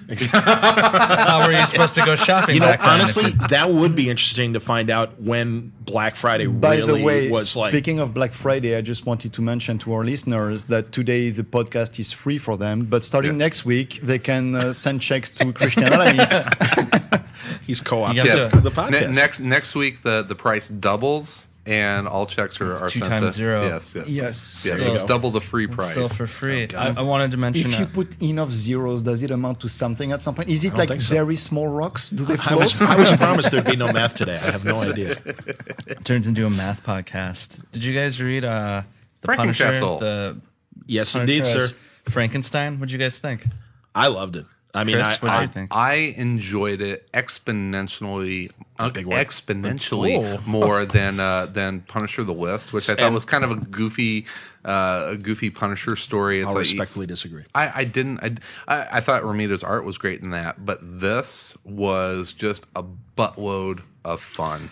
Speaker 2: How were you supposed to go shopping?
Speaker 3: You know,
Speaker 2: back then?
Speaker 3: honestly, that would be interesting to find out when Black Friday
Speaker 4: By
Speaker 3: really
Speaker 4: the way,
Speaker 3: was like.
Speaker 4: speaking of Black Friday, I just wanted to mention to our listeners that today the podcast is free for them, but starting
Speaker 1: Yeah.
Speaker 4: next week, they can uh, send checks to Christian Alamy.
Speaker 3: He's co-opted
Speaker 2: You
Speaker 1: Yes.
Speaker 2: have
Speaker 3: the
Speaker 1: Ne-
Speaker 3: podcast.
Speaker 1: next next week the the price doubles and all checks are, are
Speaker 2: Two
Speaker 1: sent
Speaker 2: times
Speaker 1: to
Speaker 2: zero.
Speaker 1: Yes, yes,
Speaker 4: Yes.
Speaker 1: yes.
Speaker 2: Still-
Speaker 1: It's double the free price.
Speaker 2: Still for free.
Speaker 3: Oh,
Speaker 2: I, I want to mention.
Speaker 4: If you
Speaker 2: uh,
Speaker 4: put enough zeros, does it amount to something at some point? Is it
Speaker 3: don't
Speaker 4: like
Speaker 3: think so.
Speaker 4: very small rocks? Do they
Speaker 3: I
Speaker 4: float?
Speaker 3: was, I was promised there'd be no math today. I have no idea.
Speaker 2: turns into a math podcast. Did you guys read uh, the Punisher?
Speaker 1: Frankencastle.
Speaker 2: The
Speaker 3: Yes,
Speaker 2: Punisher
Speaker 3: indeed, sir.
Speaker 2: as Frankenstein. What did you guys think?
Speaker 3: I loved it. I mean,
Speaker 2: Chris,
Speaker 3: I,
Speaker 2: what did
Speaker 3: I,
Speaker 2: you think?
Speaker 1: I enjoyed it exponentially, uh,
Speaker 3: big word.
Speaker 1: exponentially
Speaker 2: Oh.
Speaker 1: more than uh, than Punisher: The List, which I thought
Speaker 3: And-
Speaker 1: was kind of a goofy, uh, a goofy Punisher story. It's
Speaker 3: I'll
Speaker 1: like
Speaker 3: respectfully disagree.
Speaker 1: I, I didn't. I, I I thought Romita's art was great in that, but this was just a buttload of fun.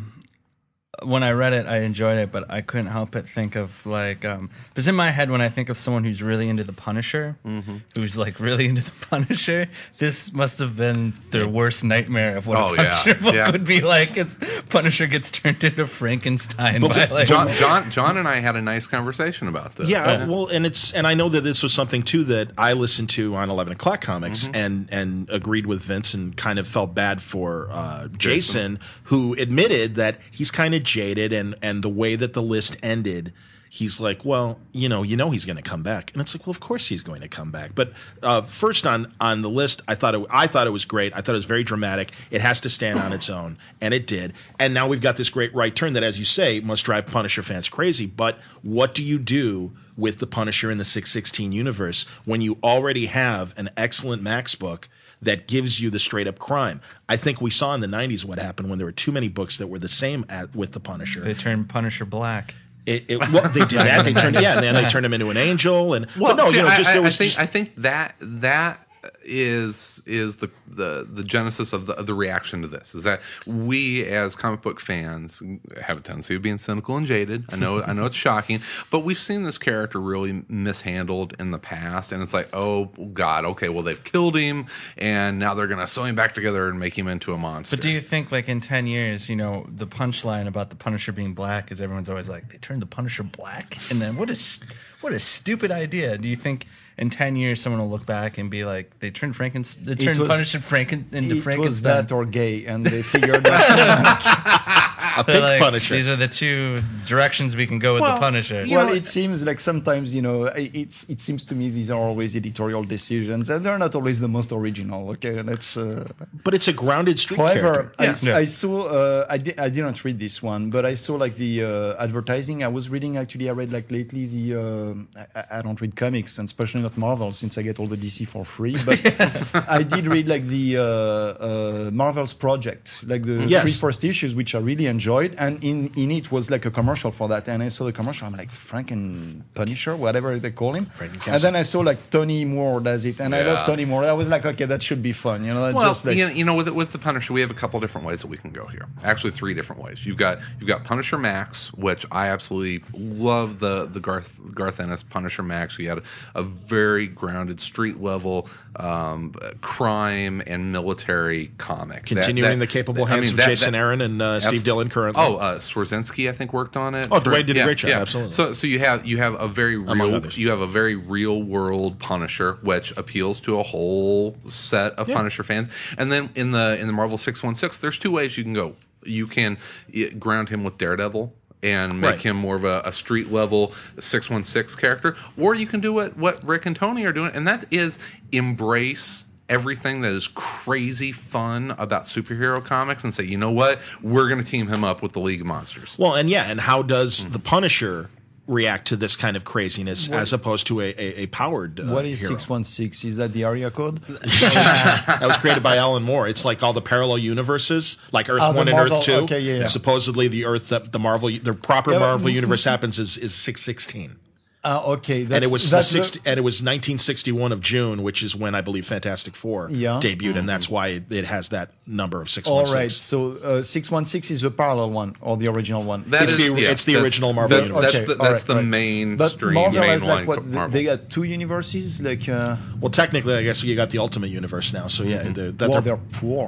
Speaker 2: When I read it, I enjoyed it, but I couldn't help but think of like, um, because in my head, when I think of someone who's really into the Punisher,
Speaker 1: Mm-hmm.
Speaker 2: who's like really into the Punisher, this must have been their worst nightmare of what
Speaker 1: Oh,
Speaker 2: a
Speaker 1: yeah.
Speaker 2: Punisher book
Speaker 1: Yeah.
Speaker 2: would be like. Because Punisher gets turned into Frankenstein
Speaker 3: But
Speaker 2: by
Speaker 3: the-
Speaker 2: like
Speaker 1: John, John, John, and I had a nice conversation about this.
Speaker 3: Yeah, well, and it's and I know that this was something too that I listened to on Eleven O'clock Comics
Speaker 1: Mm-hmm.
Speaker 3: and and agreed with Vince and kind of felt bad for uh, Jason, who admitted that he's kind of jaded and and the way that the list ended. He's like, well, you know, you know, he's going to come back, and it's like, well, of course he's going to come back. But uh, first on on the list, I thought it, I thought it was great. I thought it was very dramatic. It has to stand on its own, and it did. And now we've got this great right turn that, as you say, must drive Punisher fans crazy. But what do you do with the Punisher in the six sixteen universe when you already have an excellent Max book that gives you the straight up crime? I think we saw in the nineties what happened when there were too many books that were the same at, with the Punisher.
Speaker 2: they turned Punisher black.
Speaker 3: It, it, well, they did that. They turned, yeah, and then they turned him into an angel. And
Speaker 1: Well,
Speaker 3: but no,
Speaker 1: see,
Speaker 3: you know,
Speaker 1: I,
Speaker 3: just
Speaker 1: I,
Speaker 3: there
Speaker 1: I
Speaker 3: was
Speaker 1: think
Speaker 3: just,
Speaker 1: I think that that is is the the the genesis of the of the reaction to this is that we as comic book fans have a tendency of being cynical and jaded. I know I know it's shocking, but we've seen this character really mishandled in the past, and it's like, oh God, okay, well they've killed him, and now they're gonna sew him back together and make him into a monster.
Speaker 2: But do you think, like, in ten years, you know, the punchline about the Punisher being black is everyone's always like, they turned the Punisher black? And then what a, s- what a stupid idea. Do you think in ten years someone will look back and be like, they turned Frankenstein, they turned
Speaker 4: was-
Speaker 2: Punisher Franken- into
Speaker 4: It was
Speaker 2: Frankenstein?
Speaker 4: that or gay, and they figured that.
Speaker 3: a
Speaker 2: They're
Speaker 3: pink
Speaker 2: like,
Speaker 3: Punisher.
Speaker 2: these are the two directions we can go with the Punisher.
Speaker 4: Well, it seems like sometimes, you know, i- it's it seems to me these are always editorial decisions, and they're not always the most original. Okay, let's. Uh,
Speaker 3: but it's a grounded street
Speaker 4: However,
Speaker 3: character.
Speaker 4: I,
Speaker 2: Yeah.
Speaker 4: s-
Speaker 2: Yeah.
Speaker 4: I saw. Uh, I, di- I didn't read this one, but I saw like the uh, advertising. I was reading actually. I read like lately the. Uh, I, I don't read comics, and especially not Marvel, since I get all the D C for free. But I did read like the uh, uh, Marvel's project, like the
Speaker 3: Yes.
Speaker 4: three first issues, which I really enjoyed, and in in it was like a commercial for that. And I saw the commercial. I'm like Franken Punisher, whatever they call him.
Speaker 3: Frankencastle.
Speaker 4: And then I saw like Tony Moore does it, and I
Speaker 1: Yeah.
Speaker 4: love Tony Moore. I was like, okay, that should be fun. You know, that's
Speaker 1: Well,
Speaker 4: just like.
Speaker 1: you know, you know, with with the Punisher, we have a couple different ways that we can go here. Actually, three different ways. You've got you've got Punisher Max, which I absolutely love the the Garth Garth Ennis Punisher Max. He had a, a very grounded street level um, crime and military comic. That-
Speaker 3: Continuing
Speaker 1: that-
Speaker 3: the capable
Speaker 1: I
Speaker 3: hands
Speaker 1: mean,
Speaker 3: of
Speaker 1: that-
Speaker 3: Jason
Speaker 1: that-
Speaker 3: Aaron and uh, Steve
Speaker 1: Abs-
Speaker 3: Dillon currently.
Speaker 1: Oh, uh, Swarzynski, I think, worked on it.
Speaker 3: Oh, Dwayne did a great job, absolutely.
Speaker 1: So, so you have you have a very
Speaker 3: Among
Speaker 1: real
Speaker 3: others.
Speaker 1: you have a very real world Punisher, which appeals to a whole set of Punisher fans. And then in the in the Marvel six one six, there's two ways you can go. You can eh, ground him with Daredevil and make
Speaker 3: Right.
Speaker 1: him more of a, a street level six one six character, or you can do what what Rick and Tony are doing, and that is embrace everything that is crazy fun about superhero comics and say, you know what, we're going to team him up with the League of Monsters.
Speaker 3: Well, and yeah, and how does the Punisher react to this kind of craziness as opposed to a, a, a powered uh,
Speaker 4: What is
Speaker 3: hero?
Speaker 4: six one six? Is that the area code?
Speaker 3: That was created by Alan Moore. It's like all the parallel universes, like Earth
Speaker 4: Oh, the
Speaker 3: One and
Speaker 4: Marvel-
Speaker 3: Earth Two.
Speaker 4: okay, yeah, yeah.
Speaker 3: Supposedly, the Earth that the Marvel, the proper
Speaker 4: Yeah, but-
Speaker 3: Marvel universe happens is is six sixteen.
Speaker 4: Uh, okay, that's,
Speaker 3: And it was
Speaker 4: that's
Speaker 3: sixty,
Speaker 4: the,
Speaker 3: and it was nineteen sixty-one of June, which is when I believe Fantastic Four
Speaker 4: Yeah.
Speaker 3: debuted, and that's why it, it has that number of six
Speaker 4: all
Speaker 3: one
Speaker 4: right.
Speaker 3: six.
Speaker 4: So uh, six one six is the parallel one or the original one.
Speaker 1: That
Speaker 3: It's
Speaker 1: is-
Speaker 3: the-
Speaker 1: yeah,
Speaker 3: it's the
Speaker 1: that's-
Speaker 3: original Marvel
Speaker 1: That's,
Speaker 3: universe.
Speaker 1: that's the,
Speaker 4: all
Speaker 1: that's
Speaker 4: right,
Speaker 1: the
Speaker 4: right.
Speaker 1: mainstream,
Speaker 4: But Marvel has
Speaker 1: mainline
Speaker 4: like what?
Speaker 1: Marvel.
Speaker 4: They got two universes, like. Uh,
Speaker 3: Well, technically, I guess you got the Ultimate Universe now. So yeah, the, that
Speaker 4: well,
Speaker 3: they're-
Speaker 4: they're poor.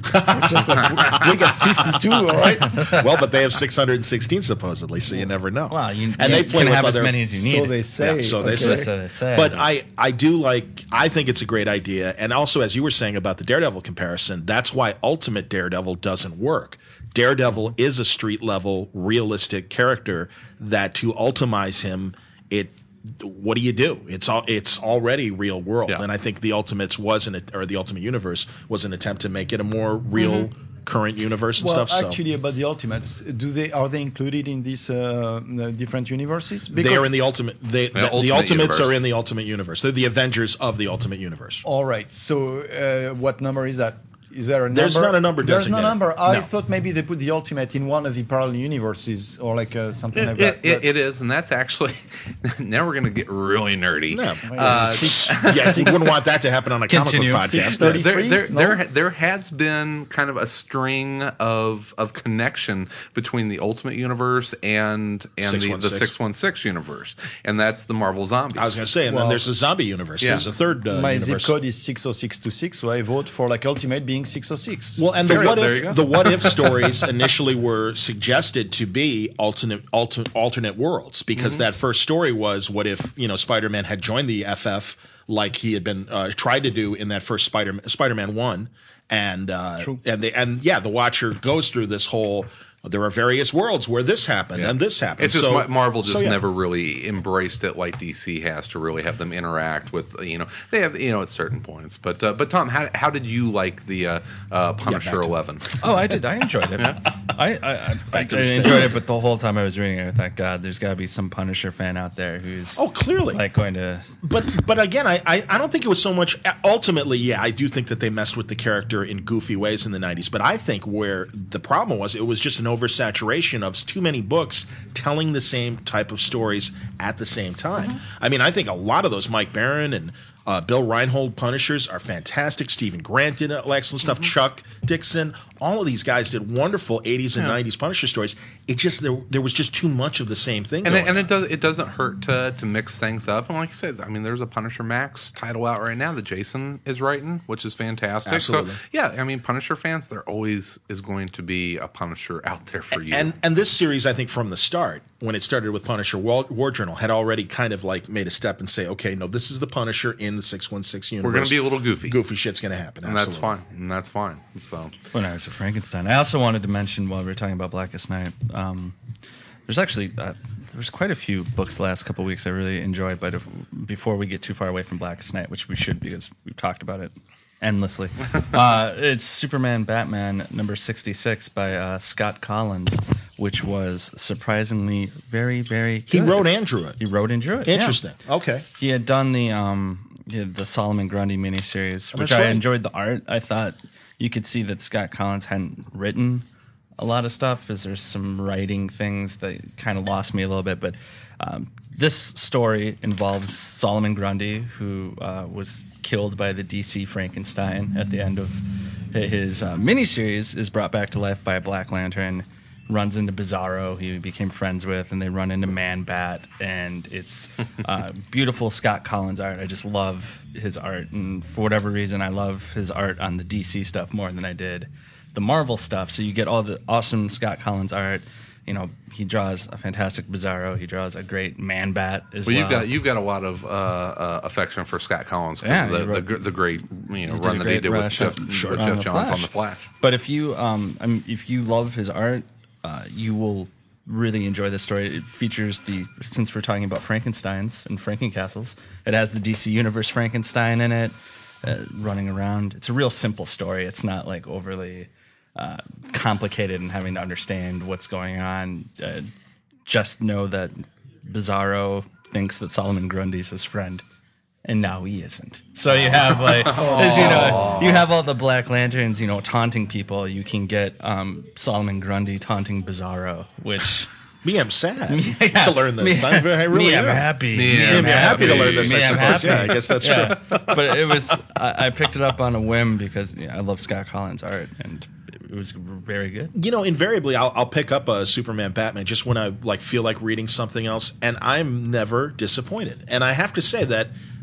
Speaker 4: It's just like we, we got fifty-two, all right?
Speaker 3: Well, but they have six hundred sixteen supposedly, so you never know.
Speaker 2: Well, you,
Speaker 3: and
Speaker 2: you
Speaker 3: they play
Speaker 2: can
Speaker 3: with
Speaker 2: have
Speaker 3: other,
Speaker 2: as many as you need.
Speaker 4: So they say.
Speaker 3: Yeah, so they
Speaker 4: okay.
Speaker 3: say.
Speaker 2: So they say.
Speaker 3: But I, I do like, I think it's a great idea. And also, as you were saying about the Daredevil comparison, that's why Ultimate Daredevil doesn't work. Daredevil is a street level, realistic character that to ultimize him, it what do you do? It's all it's already real world.
Speaker 1: Yeah.
Speaker 3: And I think the Ultimates was an or the Ultimate Universe was an attempt to make it a more real
Speaker 2: Mm-hmm.
Speaker 3: current universe and
Speaker 4: Well,
Speaker 3: stuff. So
Speaker 4: actually, about the Ultimates, do they are they included in these uh, uh, different universes?
Speaker 3: they are in the ultimate they, the, the
Speaker 1: Ultimate
Speaker 3: Ultimates
Speaker 1: Universe.
Speaker 3: are in the Ultimate Universe. They're the Avengers of the Ultimate Universe.
Speaker 4: All right. So, uh, what number is that? Is there a number?
Speaker 3: There's not a number
Speaker 4: There's no
Speaker 3: designated.
Speaker 4: number. I
Speaker 3: No.
Speaker 4: thought maybe they put the Ultimate in one of the parallel universes or like uh, something like
Speaker 1: It,
Speaker 4: that.
Speaker 1: it, it,
Speaker 4: but-
Speaker 1: it is, and that's actually now we're going to get really nerdy.
Speaker 3: No.
Speaker 1: Uh,
Speaker 3: Yes, you wouldn't want that to happen on a comic book
Speaker 2: Continue.
Speaker 3: podcast.
Speaker 4: Six thirty.
Speaker 1: there,
Speaker 4: thirty-three?
Speaker 1: there,
Speaker 4: No?
Speaker 1: there, there has been kind of a string of of connection between the Ultimate Universe and and the, the
Speaker 3: six one six.
Speaker 1: six one six universe, and that's the Marvel Zombies.
Speaker 3: I was going to say, and
Speaker 4: Well,
Speaker 3: then there's a zombie universe.
Speaker 1: yeah.
Speaker 3: There's a third uh,
Speaker 4: My
Speaker 3: universe.
Speaker 4: zip code is six oh six two six, so I vote for like Ultimate being six oh six.
Speaker 3: Well, and
Speaker 1: There
Speaker 3: the
Speaker 1: you
Speaker 3: what
Speaker 1: go, there you go.
Speaker 3: if the what if stories initially were suggested to be alternate alternate, alternate worlds because
Speaker 1: Mm-hmm.
Speaker 3: that first story was what if you know Spider-Man had joined the F F like he had been uh, tried to do in that first Spider Spider-Man one, and uh, and they and yeah, the Watcher goes through this whole. There are various worlds where this happened
Speaker 1: Yeah.
Speaker 3: and this happened.
Speaker 1: It's just
Speaker 3: so,
Speaker 1: Ma- Marvel just
Speaker 3: so, yeah.
Speaker 1: never really embraced it like D C has to really have them interact with you know they have you know at certain points. But uh, but Tom, how, how did you like the uh, uh, Punisher
Speaker 3: to-
Speaker 1: eleven?
Speaker 2: Oh, I did. I enjoyed it. I, I, I, I,
Speaker 3: to the
Speaker 2: I
Speaker 3: stage.
Speaker 2: enjoyed it, but the whole time I was reading it, I thought, God, there's got to be some Punisher fan out there who's
Speaker 3: Oh, clearly.
Speaker 2: like going to.
Speaker 3: But but again, I, I I don't think it was so much. Ultimately, yeah, I do think that they messed with the character in goofy ways in the nineties. But I think where the problem was, it was just an oversaturation of too many books telling the same type of stories at the same time. I mean, I think a lot of those Mike Barron and uh, Bill Reinhold Punishers are fantastic. Stephen Grant did excellent stuff. Chuck Dixon, all of these guys did wonderful eighties and nineties Punisher stories. It just there there was just too much of the same thing.
Speaker 1: And
Speaker 3: going
Speaker 1: it, and
Speaker 3: on.
Speaker 1: it does it doesn't hurt to to mix things up. And like you said, I mean, there's a Punisher Max title out right now that Jason is writing, which is fantastic.
Speaker 3: Absolutely.
Speaker 1: So yeah, I mean, Punisher fans, there always is going to be a Punisher out there for you.
Speaker 3: And and this series, I think, from the start, when it started with Punisher War, War Journal, had already kind of like made a step and say, okay, no, this is the Punisher in the six one six universe.
Speaker 1: We're going to be a little goofy,
Speaker 3: goofy shit's going to happen.
Speaker 1: and that's
Speaker 3: absolutely.
Speaker 1: fine. And that's fine. So
Speaker 2: When I was a Frankenstein, I also wanted to mention while we were talking about Blackest Night, um, there's actually uh, there's quite a few books the last couple of weeks I really enjoyed. But if, before we get too far away from Blackest Night, which we should because we've talked about it endlessly, uh, it's Superman Batman number sixty-six by uh, Scott Collins, which was surprisingly very very good.
Speaker 3: He wrote and drew it.
Speaker 2: He wrote and drew it. yeah.
Speaker 3: Interesting. Okay.
Speaker 2: He had done the um he had the Solomon Grundy miniseries, which
Speaker 3: that's
Speaker 2: I
Speaker 3: right.
Speaker 2: enjoyed the art. I thought you could see that Scott Collins hadn't written a lot of stuff because there's some writing things that kind of lost me a little bit. But um, this story involves Solomon Grundy, who uh, was killed by the D C Frankenstein at the end of his uh, miniseries, is brought back to life by a Black Lantern. Runs into Bizarro, he became friends with, and they run into Man Bat, and it's uh, beautiful Scott Collins art. I just love his art, and for whatever reason, I love his art on the D C stuff more than I did the Marvel stuff. So you get all the awesome Scott Collins art. You know, he draws a fantastic Bizarro. He draws a great Man Bat as
Speaker 1: well,
Speaker 2: well.
Speaker 1: you've got you've got a lot of uh, uh, affection for Scott Collins because
Speaker 2: Yeah,
Speaker 1: of the,
Speaker 2: he
Speaker 1: the
Speaker 2: wrote-
Speaker 1: gr- the great you know
Speaker 2: He did
Speaker 1: run
Speaker 2: a
Speaker 1: that he
Speaker 2: great
Speaker 1: did with
Speaker 2: rush
Speaker 1: Jeff,
Speaker 2: of-
Speaker 1: with
Speaker 2: Sure.
Speaker 1: Jeff
Speaker 2: on the
Speaker 1: Johns on
Speaker 2: Flash.
Speaker 1: the Flash.
Speaker 2: But if you um, I mean, if you love his art, uh, you will really enjoy this story. It features the since we're talking about Frankensteins and Frankencastles, it has the D C Universe Frankenstein in it, uh, running around. It's a real simple story. It's not like overly uh, complicated and having to understand what's going on. Uh, just know that Bizarro thinks that Solomon Grundy's his friend. And now he isn't. So you have like, as you know, you have all the Black Lanterns, you know, taunting people. You can get um, Solomon Grundy taunting Bizarro, which
Speaker 3: Me, I'm sad
Speaker 2: Yeah.
Speaker 3: to learn this.
Speaker 2: Me,
Speaker 3: I'm very, really
Speaker 2: me, I'm
Speaker 3: am.
Speaker 2: happy.
Speaker 1: Me,
Speaker 2: Me,
Speaker 1: I'm
Speaker 3: I'm happy to learn this,
Speaker 2: Me,
Speaker 3: I
Speaker 2: I'm
Speaker 3: suppose.
Speaker 2: happy.
Speaker 3: Yeah, I guess that's
Speaker 2: Yeah.
Speaker 3: true.
Speaker 2: But it was, I, I picked it up on a whim because yeah, I love Scott Collins' art, and it was very good.
Speaker 3: You know, invariably, I'll, I'll pick up a Superman Batman just when I like feel like reading something else, and I'm never disappointed. And I have to say that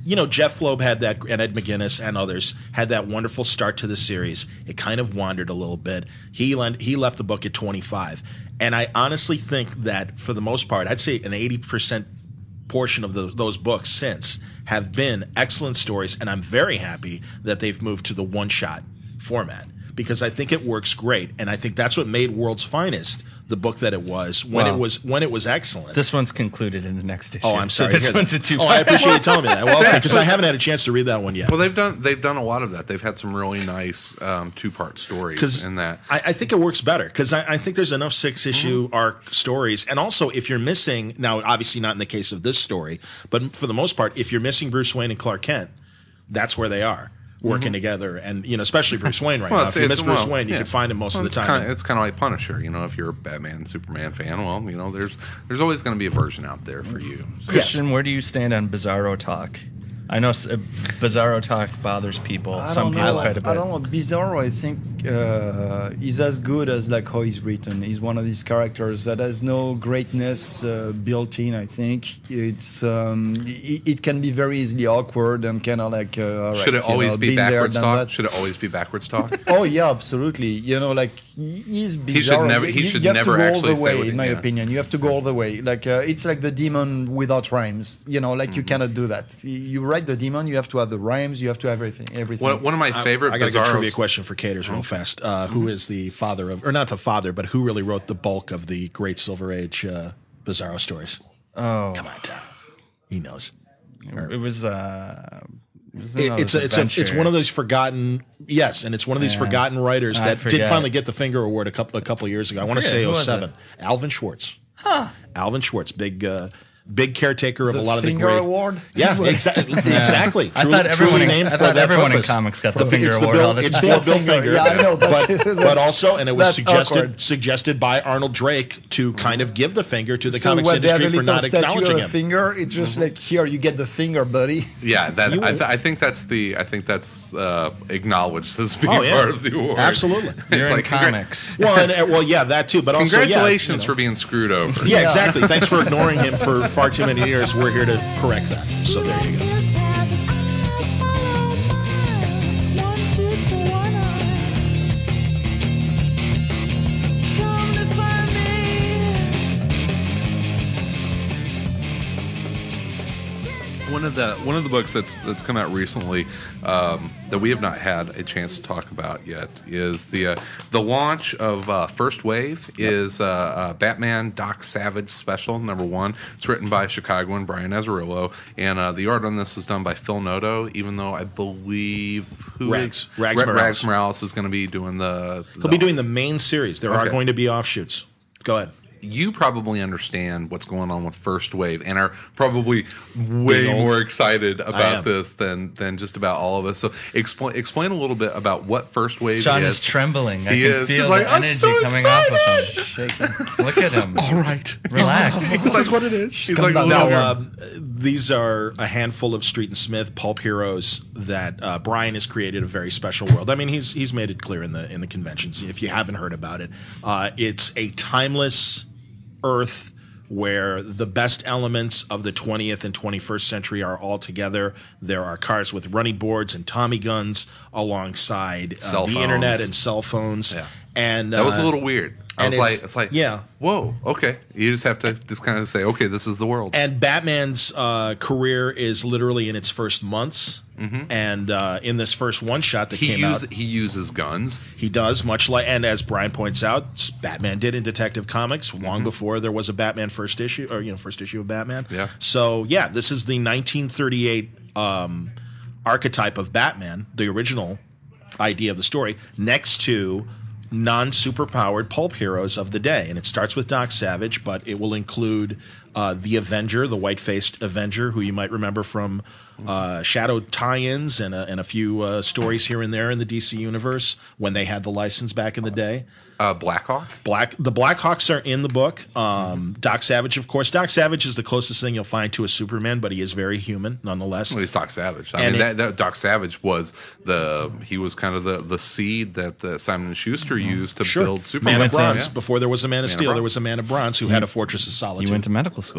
Speaker 3: you know, Jeff Loeb had that, and Ed McGuinness and others had that wonderful start to the series. It kind of wandered a little bit. He lent, he left the book at twenty-five. And I honestly think that for the most part, I'd say an eighty percent portion of those, those books since have been excellent stories. And I'm very happy that they've moved to the one-shot format because I think it works great. And I think that's what made World's Finest the book that it was when
Speaker 2: Well,
Speaker 3: it was when it was excellent.
Speaker 2: This one's concluded in the next issue.
Speaker 3: Oh, I'm sorry.
Speaker 2: So this
Speaker 3: Here-
Speaker 2: one's a two.
Speaker 3: Oh, I appreciate you telling me that. Well, because I haven't had a chance to read that one yet.
Speaker 1: Well, they've done they've done a lot of that. They've had some really nice um, two part stories in that.
Speaker 3: I, I think it works better because I, I think there's enough six issue
Speaker 1: Mm-hmm.
Speaker 3: arc stories, and also if you're missing now, obviously not in the case of this story, but for the most part, if you're missing Bruce Wayne and Clark Kent, that's where they are working together, and you know, especially Bruce Wayne right
Speaker 1: Mm-hmm. Well,
Speaker 3: now.
Speaker 1: it's-
Speaker 3: If you
Speaker 1: it's-
Speaker 3: miss Bruce
Speaker 1: well,
Speaker 3: Wayne, you
Speaker 1: yeah.
Speaker 3: can find him most
Speaker 1: Well,
Speaker 3: of
Speaker 1: it's
Speaker 3: the time.
Speaker 1: Kinda, it's kind of like Punisher. You know, if you're a Batman Superman fan, well, you know, there's there's always going to be a version out there for you. So-
Speaker 2: Christian, where do you stand on Bizarro talk? I know s- uh, Bizarro talk bothers people.
Speaker 4: I
Speaker 2: Some
Speaker 4: don't
Speaker 2: people
Speaker 4: know.
Speaker 2: quite a bit.
Speaker 4: I don't know. Bizarro, I think, uh, is as good as like how he's written. He's one of these characters that has no greatness uh, built in. I think it's um, it, it can be very easily awkward and kind of like. Uh, all
Speaker 1: Should
Speaker 4: right,
Speaker 1: it
Speaker 4: you
Speaker 1: always
Speaker 4: know,
Speaker 1: be
Speaker 4: been there,
Speaker 1: backwards
Speaker 4: done
Speaker 1: talk?
Speaker 4: that.
Speaker 1: Should it always be backwards talk?
Speaker 4: Oh yeah, absolutely. You know, like he's bizarre.
Speaker 1: He should never- he
Speaker 4: You-
Speaker 1: should
Speaker 4: you have
Speaker 1: never
Speaker 4: to go
Speaker 1: actually
Speaker 4: all the
Speaker 1: say
Speaker 4: way,
Speaker 1: what he-
Speaker 4: in my
Speaker 1: yeah.
Speaker 4: opinion. You have to go all the way. Like uh, it's like the demon without rhymes. You know, like
Speaker 1: Mm-hmm.
Speaker 4: you cannot do that. You- You write the demon, you have to have the rhymes, you have to have everything. Everything.
Speaker 1: One, one of my favorite
Speaker 3: I got a good
Speaker 1: Bizarros-
Speaker 3: trivia question for Caters real fast. Uh, who is the father of, or not the father, but who really wrote the bulk of the great Silver Age uh, Bizarro stories?
Speaker 2: Oh,
Speaker 3: Come on, Tom. He knows.
Speaker 2: it was. Uh, it was
Speaker 3: It,
Speaker 2: another
Speaker 3: it's a, it's a, it's
Speaker 2: adventure.
Speaker 3: one of those forgotten yes, and it's one of these
Speaker 2: Yeah.
Speaker 3: forgotten writers
Speaker 2: I
Speaker 3: that did
Speaker 2: forget.
Speaker 3: finally get the Finger Award a couple a couple of years ago. I, want to
Speaker 2: forget,
Speaker 3: say
Speaker 2: who
Speaker 3: oh
Speaker 2: was
Speaker 3: seven.
Speaker 2: it?
Speaker 3: Alvin Schwartz. Huh. Alvin Schwartz, big uh, big caretaker of
Speaker 4: The
Speaker 3: a lot of
Speaker 4: Finger
Speaker 3: the great
Speaker 4: Award?
Speaker 3: Yeah, exactly. Exactly.
Speaker 2: I
Speaker 3: Truly-
Speaker 2: thought everyone.
Speaker 3: truly
Speaker 2: In,
Speaker 3: named
Speaker 2: I
Speaker 3: for
Speaker 2: thought
Speaker 3: that
Speaker 2: everyone
Speaker 3: purpose.
Speaker 2: in comics got the Finger
Speaker 3: It's the
Speaker 2: Award
Speaker 3: Bill-
Speaker 2: all the
Speaker 3: it's
Speaker 2: time.
Speaker 3: Bill Bill Finger.
Speaker 4: Yeah, I know, but
Speaker 3: but,
Speaker 4: that's-
Speaker 3: but also, and it was
Speaker 4: that's
Speaker 3: suggested
Speaker 4: awkward.
Speaker 3: suggested by Arnold Drake to kind of give the finger to the
Speaker 4: so
Speaker 3: comics
Speaker 4: what, they have a
Speaker 3: industry for
Speaker 4: little
Speaker 3: not
Speaker 4: statue
Speaker 3: acknowledging
Speaker 4: of a
Speaker 3: him.
Speaker 4: finger. It's just like here, you get the finger, buddy.
Speaker 1: Yeah, that
Speaker 3: You-
Speaker 1: I, th- I think that's the I think that's uh, acknowledged as being
Speaker 3: Oh, yeah.
Speaker 1: part of the award.
Speaker 3: Absolutely.
Speaker 2: You're
Speaker 1: It's
Speaker 2: in
Speaker 1: like, congra-
Speaker 2: comics.
Speaker 3: Well, and, uh, well, yeah, that too. But also, yeah,
Speaker 1: Congratulations
Speaker 3: you know.
Speaker 1: for being screwed over.
Speaker 3: Yeah, exactly. Thanks for ignoring him for far too many years. We're here to correct that. So there you go.
Speaker 1: One of the one of the books that's that's come out recently um, that we have not had a chance to talk about yet is the uh, the launch of uh, First Wave is uh, uh, Batman Doc Savage special number one. It's written by Chicagoan Brian Azzarello, and uh, the art on this was done by Phil Noto. Even though I believe who
Speaker 3: Rags.
Speaker 1: is-
Speaker 3: Rags
Speaker 1: Ra-
Speaker 3: Morales.
Speaker 1: Rags Morales is going to be doing the.
Speaker 3: He'll be doing the main series. There are
Speaker 1: Okay.
Speaker 3: going to be offshoots. Go ahead.
Speaker 1: You probably understand what's going on with First Wave and are probably way
Speaker 3: Being old.
Speaker 1: more excited
Speaker 3: am.
Speaker 1: about this than than just about all of us. So explain explain a little bit about what First Wave
Speaker 2: John
Speaker 1: is.
Speaker 2: is trembling. I
Speaker 1: He
Speaker 2: can
Speaker 1: is.
Speaker 2: feel
Speaker 1: He's like,
Speaker 2: the
Speaker 1: "I'm
Speaker 2: energy
Speaker 1: so
Speaker 2: coming off of him.
Speaker 4: Shaking.
Speaker 2: Look at him.
Speaker 3: All right.
Speaker 2: Relax.
Speaker 3: This is what it is.
Speaker 1: He's
Speaker 4: Come
Speaker 1: like
Speaker 4: down.
Speaker 1: a little-
Speaker 3: Now, um, these are a handful of Street and Smith pulp heroes that uh, Brian has created a very special world. I mean, he's he's made it clear in the in the conventions. If you haven't heard about it, uh, it's a timeless Earth where the best elements of the twentieth and twenty-first century are all together. There are cars with running boards and Tommy guns alongside uh,
Speaker 1: Cell
Speaker 3: the
Speaker 1: phones.
Speaker 3: internet and cell phones.
Speaker 1: Yeah.
Speaker 3: And
Speaker 1: That was a
Speaker 3: uh,
Speaker 1: little weird. I
Speaker 3: and
Speaker 1: was
Speaker 3: it's-
Speaker 1: like, it's like,
Speaker 3: yeah.
Speaker 1: whoa, okay. You just have to just kind of say, okay, this is the world.
Speaker 3: And Batman's uh, career is literally in its first months. And uh, in this first one shot that
Speaker 1: he
Speaker 3: came
Speaker 1: use,
Speaker 3: out,
Speaker 1: he uses guns.
Speaker 3: he does much like, and as Brian points out, Batman did in Detective Comics long before there was a Batman first issue, or you know, first issue of Batman.
Speaker 1: Yeah.
Speaker 3: So yeah, this is the nineteen thirty-eight um, archetype of Batman, the original idea of the story, next to non-superpowered pulp heroes of the day. And it starts with Doc Savage, but it will include uh, the Avenger, the white-faced Avenger, who you might remember from uh, Shadow tie-ins and a, and a few uh, stories here and there in the D C universe when they had the license back in the day.
Speaker 1: Uh, Blackhawk.
Speaker 3: Black the Blackhawks are in the book. Um, Doc Savage, of course. Doc Savage is the closest thing you'll find to a Superman, but he is very human nonetheless.
Speaker 1: Well, he's Doc Savage. I
Speaker 3: And
Speaker 1: mean,
Speaker 3: it-
Speaker 1: that, that Doc Savage was the he was kind of the, the seed that uh, Simon and Schuster used to
Speaker 3: Sure.
Speaker 1: build Superman.
Speaker 3: Man of
Speaker 2: went to-
Speaker 3: Bronze.
Speaker 1: Yeah.
Speaker 3: Before there was a Man of
Speaker 1: of
Speaker 3: Steel, there
Speaker 1: Bronze.
Speaker 3: was a Man of Bronze who had a Fortress of Solitude.
Speaker 2: You went to medical school.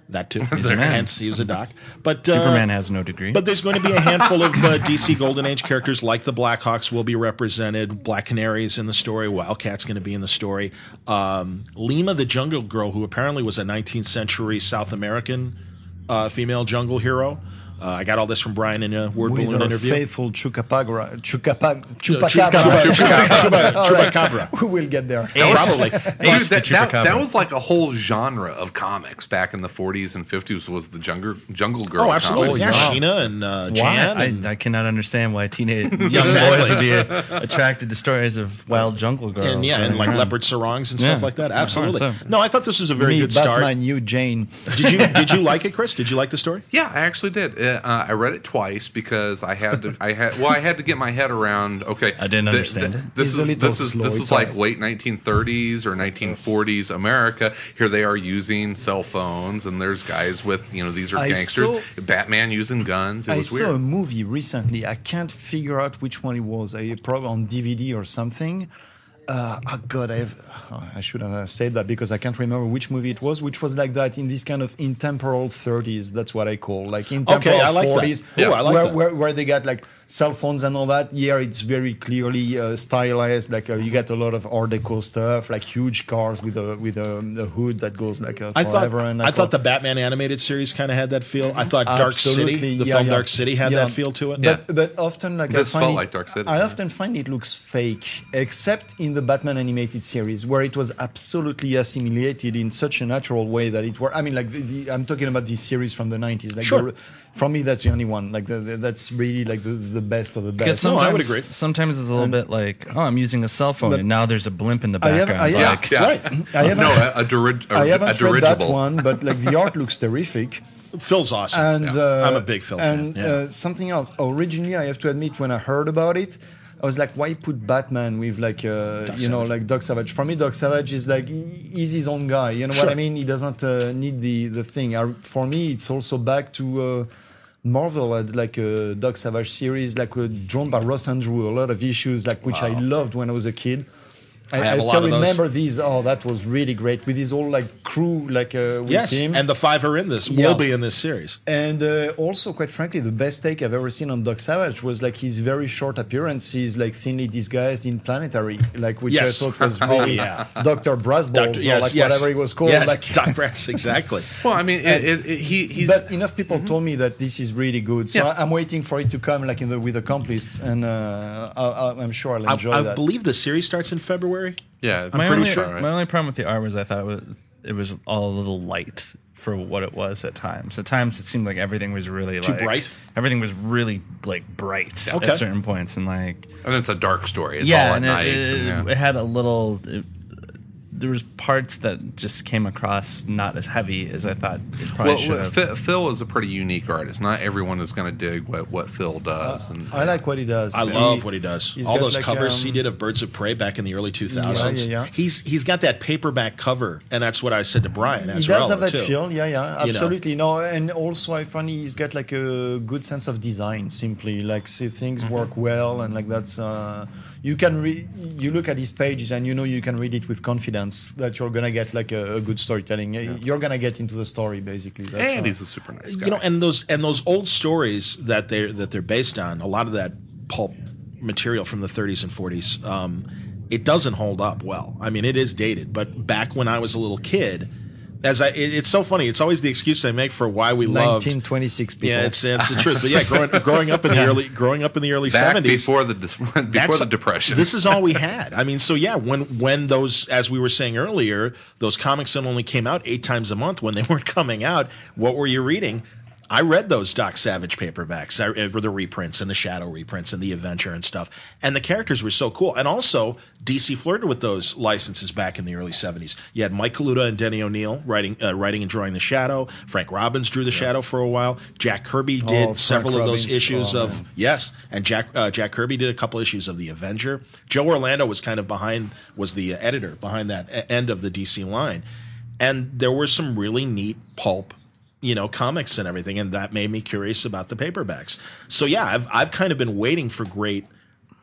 Speaker 3: That too.
Speaker 2: a man.
Speaker 3: Hence, he was a doc. But uh,
Speaker 2: Superman has no degree.
Speaker 3: But there's going to be a handful of uh, D C Golden Age characters like the Blackhawks will be represented. Black Canary's in the story. Wildcat's going to be in the story. Um, Lima the Jungle Girl, who apparently was a nineteenth century South American uh, female jungle hero. Uh, I got all this from Brian in a word
Speaker 4: With
Speaker 3: balloon
Speaker 4: our
Speaker 3: interview.
Speaker 4: faithful Chupacabra, Chupacabra,
Speaker 3: Chupacabra.
Speaker 4: Chupacabra.
Speaker 3: Chupacabra.
Speaker 4: All right.
Speaker 3: Chupacabra.
Speaker 4: We will get there.
Speaker 3: Probably.
Speaker 1: Dude,
Speaker 2: Ace the
Speaker 1: that, that,
Speaker 2: Chupacabra.
Speaker 1: that was like a whole genre of comics back in the forties and fifties was the jungle, jungle girl
Speaker 3: Oh, absolutely.
Speaker 1: comics.
Speaker 3: Yeah,
Speaker 4: yeah.
Speaker 3: Sheena and uh,
Speaker 2: Why?
Speaker 3: Jan.
Speaker 2: I,
Speaker 3: and-
Speaker 2: I cannot understand why teenage young
Speaker 3: Exactly.
Speaker 2: boys would be uh, attracted to stories of wild jungle girls.
Speaker 3: and yeah, and
Speaker 2: running
Speaker 3: like
Speaker 2: around.
Speaker 3: leopard sarongs and stuff
Speaker 2: Yeah.
Speaker 3: like that.
Speaker 2: Yeah,
Speaker 3: Absolutely.
Speaker 2: so-
Speaker 3: No, I thought this was a very
Speaker 4: Me,
Speaker 3: good start.
Speaker 4: Batman, you, Jane.
Speaker 3: Did you did you like it, Chris? Did you like the story?
Speaker 1: Yeah, I actually did. Uh, I read it twice because I had to. I had well, I had to get my head around. Okay,
Speaker 2: I didn't understand it.
Speaker 1: This
Speaker 4: It's a
Speaker 1: is
Speaker 4: little
Speaker 1: this is
Speaker 4: slow,
Speaker 1: this is
Speaker 4: it's
Speaker 1: like
Speaker 4: alright.
Speaker 1: late nineteen thirties or nineteen forties America. Here they are using cell phones, and there's guys with you know these are
Speaker 4: I
Speaker 1: gangsters.
Speaker 4: saw-
Speaker 1: Batman using guns. It
Speaker 4: I
Speaker 1: was
Speaker 4: saw a
Speaker 1: weird.
Speaker 4: movie recently. I can't figure out which one it was. I probably on D V D or something. Uh, oh God, I've, oh, I shouldn't have said that because I can't remember which movie it was, which was like that in this kind of intemporal thirties. That's what I call like intemporal
Speaker 3: Okay, I like that.
Speaker 4: forties,
Speaker 3: Yeah, I like
Speaker 4: where,
Speaker 3: that.
Speaker 4: Where, where they got like cell phones and all that. Yeah, it's very clearly uh, stylized. Like uh, you get a lot of Art Deco stuff, like huge cars with a with a, a hood that goes like uh,
Speaker 3: I thought
Speaker 4: forever. and
Speaker 3: I thought the Batman animated series kind of had that feel. I thought Dark
Speaker 4: Absolutely,
Speaker 3: City, the
Speaker 4: yeah,
Speaker 3: film
Speaker 4: yeah.
Speaker 3: Dark City, had
Speaker 4: Yeah.
Speaker 3: that feel to it.
Speaker 4: But but often like I
Speaker 1: This
Speaker 4: find
Speaker 1: felt
Speaker 4: it,
Speaker 1: like Dark City,
Speaker 4: I
Speaker 1: yeah.
Speaker 4: often find it looks fake, except in the Batman animated series, where it was absolutely assimilated in such a natural way that it were. I mean, like the, the, I'm talking about this series from the nineties. Like
Speaker 3: Sure.
Speaker 4: the, for me, that's the only one. Like the, the, that's really like the, the best of the
Speaker 2: Because
Speaker 4: best.
Speaker 3: No,
Speaker 2: sometimes,
Speaker 3: I would agree.
Speaker 2: sometimes it's a little bit like, oh, I'm using a cell phone,
Speaker 4: But-
Speaker 2: and now there's a blimp in the
Speaker 4: I have-
Speaker 2: background.
Speaker 4: I have-
Speaker 2: like,
Speaker 1: Yeah,
Speaker 3: Right.
Speaker 4: I haven't,
Speaker 1: no, a, a, dirig- a,
Speaker 4: I
Speaker 1: a
Speaker 4: haven't read that
Speaker 1: dirigible.
Speaker 4: one, but like the art looks terrific.
Speaker 3: Phil's awesome.
Speaker 4: And
Speaker 1: Yeah.
Speaker 4: uh,
Speaker 3: I'm a big Phil fan,
Speaker 4: and
Speaker 3: yeah.
Speaker 4: uh, something else. Originally, I have to admit, when I heard about it, I was like, "Why put Batman with like uh, you know
Speaker 3: Savage.
Speaker 4: like Doc Savage?" For me, Doc Savage is like he- he's his own guy. You know
Speaker 3: Sure.
Speaker 4: what I mean? He doesn't uh, need the the thing. I, for me, it's also back to. Uh, Marvel had like a Doc Savage series, like uh, drawn by Ross Andrew, a lot of issues, like which I loved when I was a kid. I,
Speaker 3: have
Speaker 4: I
Speaker 3: a lot
Speaker 4: still
Speaker 3: of those.
Speaker 4: remember these. Oh, that was really great with his whole like crew, like uh, with
Speaker 3: yes,
Speaker 4: him.
Speaker 3: and the five are in this.
Speaker 4: Yeah.
Speaker 3: Will be in this series.
Speaker 4: And uh, also, quite frankly, the best take I've ever seen on Doc Savage was like his very short appearances, like thinly disguised in Planetary, like which
Speaker 3: Yes.
Speaker 4: I thought was really
Speaker 3: yeah.
Speaker 4: Doctor Brassballs
Speaker 3: Doctor
Speaker 4: or
Speaker 3: yes,
Speaker 4: like
Speaker 3: yes.
Speaker 4: whatever he was called.
Speaker 3: Yeah,
Speaker 4: like,
Speaker 3: Doc Brass, exactly.
Speaker 1: Well, I mean, it, it, it, he he's.
Speaker 4: but enough people told me that this is really good, so
Speaker 1: Yeah.
Speaker 4: I, I'm waiting for it to come, like in the with accomplices, and uh, I, I, I'm sure I'll
Speaker 3: I,
Speaker 4: enjoy
Speaker 3: I
Speaker 4: that.
Speaker 3: believe the series starts in February.
Speaker 1: yeah,
Speaker 2: my,
Speaker 1: pretty
Speaker 2: only,
Speaker 1: sure. Right?
Speaker 2: my only problem with the art was I thought it was, it was all a little light for what it was at times. At times, it seemed like everything was really
Speaker 3: Too
Speaker 2: like,
Speaker 3: bright?
Speaker 2: Everything was really like bright
Speaker 3: Okay.
Speaker 2: at certain points, and like
Speaker 1: and it's a dark story. It's
Speaker 2: yeah,
Speaker 1: all at
Speaker 2: and
Speaker 1: night.
Speaker 2: it, it,
Speaker 1: and, yeah.
Speaker 2: it had a little. It, there was parts that just came across not as heavy as I thought it probably
Speaker 1: Well,
Speaker 2: should
Speaker 1: well,
Speaker 2: have.
Speaker 1: Phil, Phil is a pretty unique artist. Not everyone is going to dig what, what Phil does. and
Speaker 4: I like what he does.
Speaker 3: I
Speaker 4: He-
Speaker 3: love what he does.
Speaker 4: he's
Speaker 3: All
Speaker 4: got
Speaker 3: those
Speaker 4: like,
Speaker 3: covers
Speaker 4: um,
Speaker 3: he did of Birds of Prey back in the early two thousands.
Speaker 4: Yeah, yeah, yeah.
Speaker 3: He's he's got that paperback cover, and that's what I said to Brian.
Speaker 4: He
Speaker 3: As
Speaker 4: does
Speaker 3: well,
Speaker 4: have that
Speaker 3: too.
Speaker 4: feel, yeah, yeah,
Speaker 3: You know.
Speaker 4: absolutely. No, and also I find he's got like a good sense of design. Simply, like see things
Speaker 3: Mm-hmm.
Speaker 4: work well, and like that's uh, you can read. You look at his pages, and you know you can read it with confidence that you're gonna get like a, a good storytelling. You're gonna get into the story basically. That's,
Speaker 1: and
Speaker 4: uh,
Speaker 1: he's a super nice guy.
Speaker 3: You know, and those and those old stories that they that they're based on, a lot of that pulp material from the thirties and forties, um, it doesn't hold up well. I mean, it is dated, but back when I was a little kid, as I, it, it's so funny. It's always the excuse I make for why we loved.
Speaker 4: nineteen twenty-six people.
Speaker 3: Yeah, it's, it's the truth. But yeah, growing, growing up in the early growing up in the early
Speaker 1: Back
Speaker 3: seventies,
Speaker 1: before the dis- before
Speaker 3: That's-
Speaker 1: the depression.
Speaker 3: This is all we had. I mean, so yeah, when when those, as we were saying earlier, those comics that only came out eight times a month when they weren't coming out, what were you reading? I read those Doc Savage paperbacks, I, uh, the reprints and the Shadow reprints and the Adventure and stuff, and the characters were so cool. And also, D C flirted with those licenses back in the early seventies. You had Mike Kaluta and Denny O'Neil writing, uh, writing and drawing the Shadow. Frank Robbins drew the Shadow for a while. Jack Kirby did
Speaker 4: Oh, Frank
Speaker 3: several of those
Speaker 4: Robbins.
Speaker 3: issues
Speaker 4: Oh,
Speaker 3: of
Speaker 4: man.
Speaker 3: yes, and Jack uh, Jack Kirby did a couple issues of the Avenger. Joe Orlando was kind of behind, was the uh, editor behind that e- end of the D C line, and there were some really neat pulp, you know, comics and everything, and that made me curious about the paperbacks. So yeah, I've I've kind of been waiting for great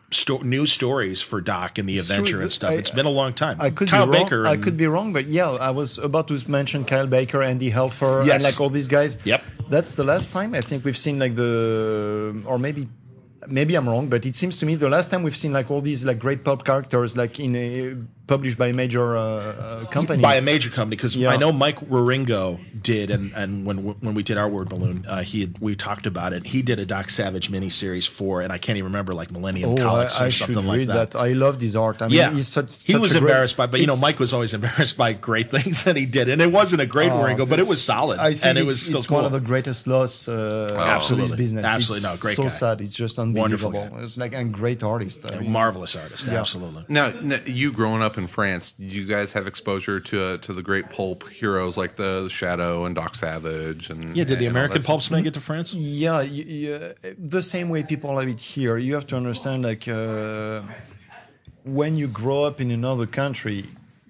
Speaker 3: sto- new stories for Doc and the Adventure
Speaker 4: true.
Speaker 3: and stuff.
Speaker 4: I-
Speaker 3: It's been a long time.
Speaker 4: I could
Speaker 3: Kyle
Speaker 4: be wrong.
Speaker 3: Baker.
Speaker 4: I
Speaker 3: and-
Speaker 4: could be wrong, but yeah, I was about to mention Kyle Baker, Andy Helfer,
Speaker 3: Yes.
Speaker 4: and like all these guys.
Speaker 3: Yep.
Speaker 4: That's the last time I think we've seen like the, or maybe, maybe I'm wrong, but it seems to me the last time we've seen like all these like great pulp characters like in a published by a major uh, uh, company.
Speaker 3: by a major company, because
Speaker 4: Yeah.
Speaker 3: I know Mike Waringo did, and, and when when we did our word balloon, uh, he had, we talked about it. He did a Doc Savage miniseries for, and I can't even remember, like Millennium
Speaker 4: Oh,
Speaker 3: Comics
Speaker 4: I,
Speaker 3: or
Speaker 4: I
Speaker 3: something
Speaker 4: should
Speaker 3: like
Speaker 4: read
Speaker 3: that.
Speaker 4: that. I love his art. I mean,
Speaker 3: Yeah,
Speaker 4: he's such,
Speaker 3: he
Speaker 4: such
Speaker 3: was
Speaker 4: a great-
Speaker 3: embarrassed by, but you know,
Speaker 4: it's-
Speaker 3: Mike was always embarrassed by great things that he did, and it wasn't a great
Speaker 4: Oh,
Speaker 3: Waringo, but it
Speaker 4: it's-
Speaker 3: was solid,
Speaker 4: I think
Speaker 3: and it
Speaker 4: it's,
Speaker 3: was still
Speaker 4: it's
Speaker 3: cool.
Speaker 4: one of the greatest loss uh,
Speaker 3: Absolutely.
Speaker 4: to this business.
Speaker 3: Absolutely.
Speaker 4: It's
Speaker 3: No, great
Speaker 4: so
Speaker 3: guy.
Speaker 4: sad. It's just
Speaker 3: Wonderful
Speaker 4: unbelievable.
Speaker 3: guy.
Speaker 4: It's like a great artist. I mean,
Speaker 3: Marvelous artist,
Speaker 4: Yeah.
Speaker 3: absolutely.
Speaker 1: Now, n- you growing up in France, you guys have exposure to uh, to the great pulp heroes like the, the Shadow and Doc Savage, and
Speaker 3: Yeah, did the
Speaker 1: and all
Speaker 3: American
Speaker 1: that
Speaker 3: pulps make it to France?
Speaker 4: Yeah, y y- the same way people have it here. You have to understand, like, uh, when you grow up in another country,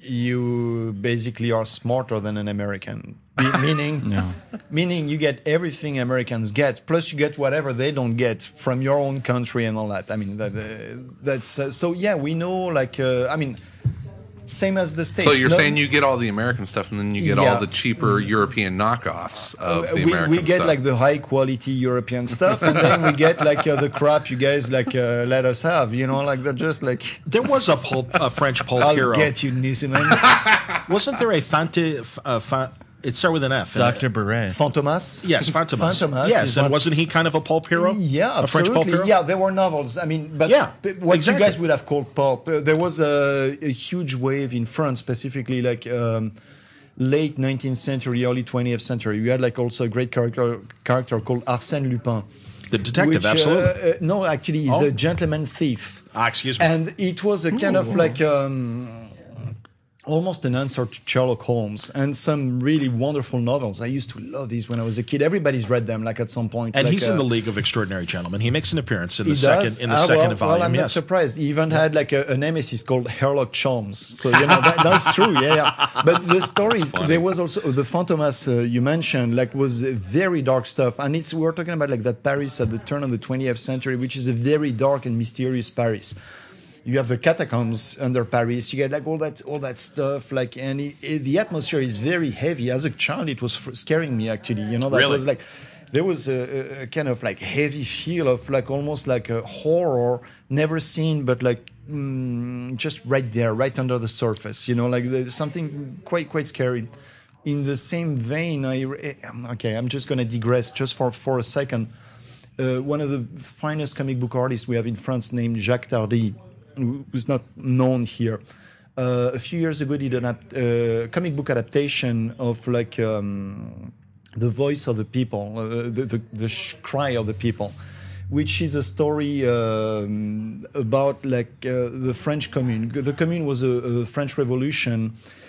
Speaker 4: you basically are smarter than an American. Be- meaning, meaning you get everything Americans get, plus you get whatever they don't get from your own country and all that. I mean, that, uh, that's uh, so. Yeah, we know. Like, uh, I mean, same as the States.
Speaker 1: So you're
Speaker 4: No-
Speaker 1: saying you get all the American stuff, and then you get
Speaker 4: Yeah.
Speaker 1: all the cheaper European knockoffs of the
Speaker 4: we,
Speaker 1: American
Speaker 4: we get
Speaker 1: stuff.
Speaker 4: like the high quality European stuff, and then we get like uh, the crap you guys like uh, let us have. You know, like that. Just like
Speaker 3: There was a pulp, a French pulp
Speaker 4: I'll
Speaker 3: hero.
Speaker 4: get you, Nisman.
Speaker 3: Wasn't there a Fante? Uh, fa- it started with an F.
Speaker 2: Doctor Beret.
Speaker 4: Fantomas.
Speaker 3: Yes, Fantomas.
Speaker 4: Fantomas
Speaker 3: Yes,
Speaker 4: is
Speaker 3: and
Speaker 4: one-
Speaker 3: wasn't he kind of a pulp hero?
Speaker 4: Yeah,
Speaker 3: a French pulp
Speaker 4: absolutely.
Speaker 3: hero.
Speaker 4: Yeah, there were novels. I mean, but
Speaker 3: Yeah,
Speaker 4: but what
Speaker 3: exactly.
Speaker 4: you guys would have called pulp. Uh, there was a, a huge wave in France, specifically like um, late nineteenth century, early twentieth century. You had like also a great character character called Arsène Lupin.
Speaker 3: The detective,
Speaker 4: which, uh,
Speaker 3: absolutely.
Speaker 4: uh, no, actually, he's
Speaker 3: Oh.
Speaker 4: a gentleman thief.
Speaker 3: Ah, excuse me.
Speaker 4: And it was a kind of like um, almost an answer to Sherlock Holmes and some really wonderful novels. I used to love these when I was a kid. Everybody's read them, like at some point.
Speaker 3: and
Speaker 4: like,
Speaker 3: he's in
Speaker 4: uh,
Speaker 3: the League of Extraordinary Gentlemen. He makes an appearance in the
Speaker 4: he
Speaker 3: second
Speaker 4: does?
Speaker 3: in the
Speaker 4: Ah,
Speaker 3: second
Speaker 4: well,
Speaker 3: volume.
Speaker 4: Well, I'm not
Speaker 3: yes.
Speaker 4: surprised. He even had like a, a nemesis called Sherlock Cholmes. So you know that, that's true. Yeah, yeah. But the stories
Speaker 1: funny.
Speaker 4: there was also the Fantomas uh, you mentioned like was uh, very dark stuff, and it's we're talking about like that Paris at the turn of the twentieth century, which is a very dark and mysterious Paris. You have the catacombs under Paris. You get like all that, all that stuff. Like, and it, it, the atmosphere is very heavy. As a child, it was fr- scaring me. Actually, you know, that
Speaker 3: Really?
Speaker 4: was like there was a, a- a kind of like heavy feel of like almost like a horror, never seen, but like mm, just right there, right under the surface. You know, like there's something quite quite scary. In the same vein, I re- okay, I'm just gonna digress just for for a second. Uh, one of the finest comic book artists we have in France, named Jacques Tardy, who- who's not known here. Uh, a few years ago, did a uh, comic book adaptation of like um, the voice of the people, uh, the the, the sh- cry of the people, which is a story um, about like uh, the French Commune. The Commune was a, a French Revolution.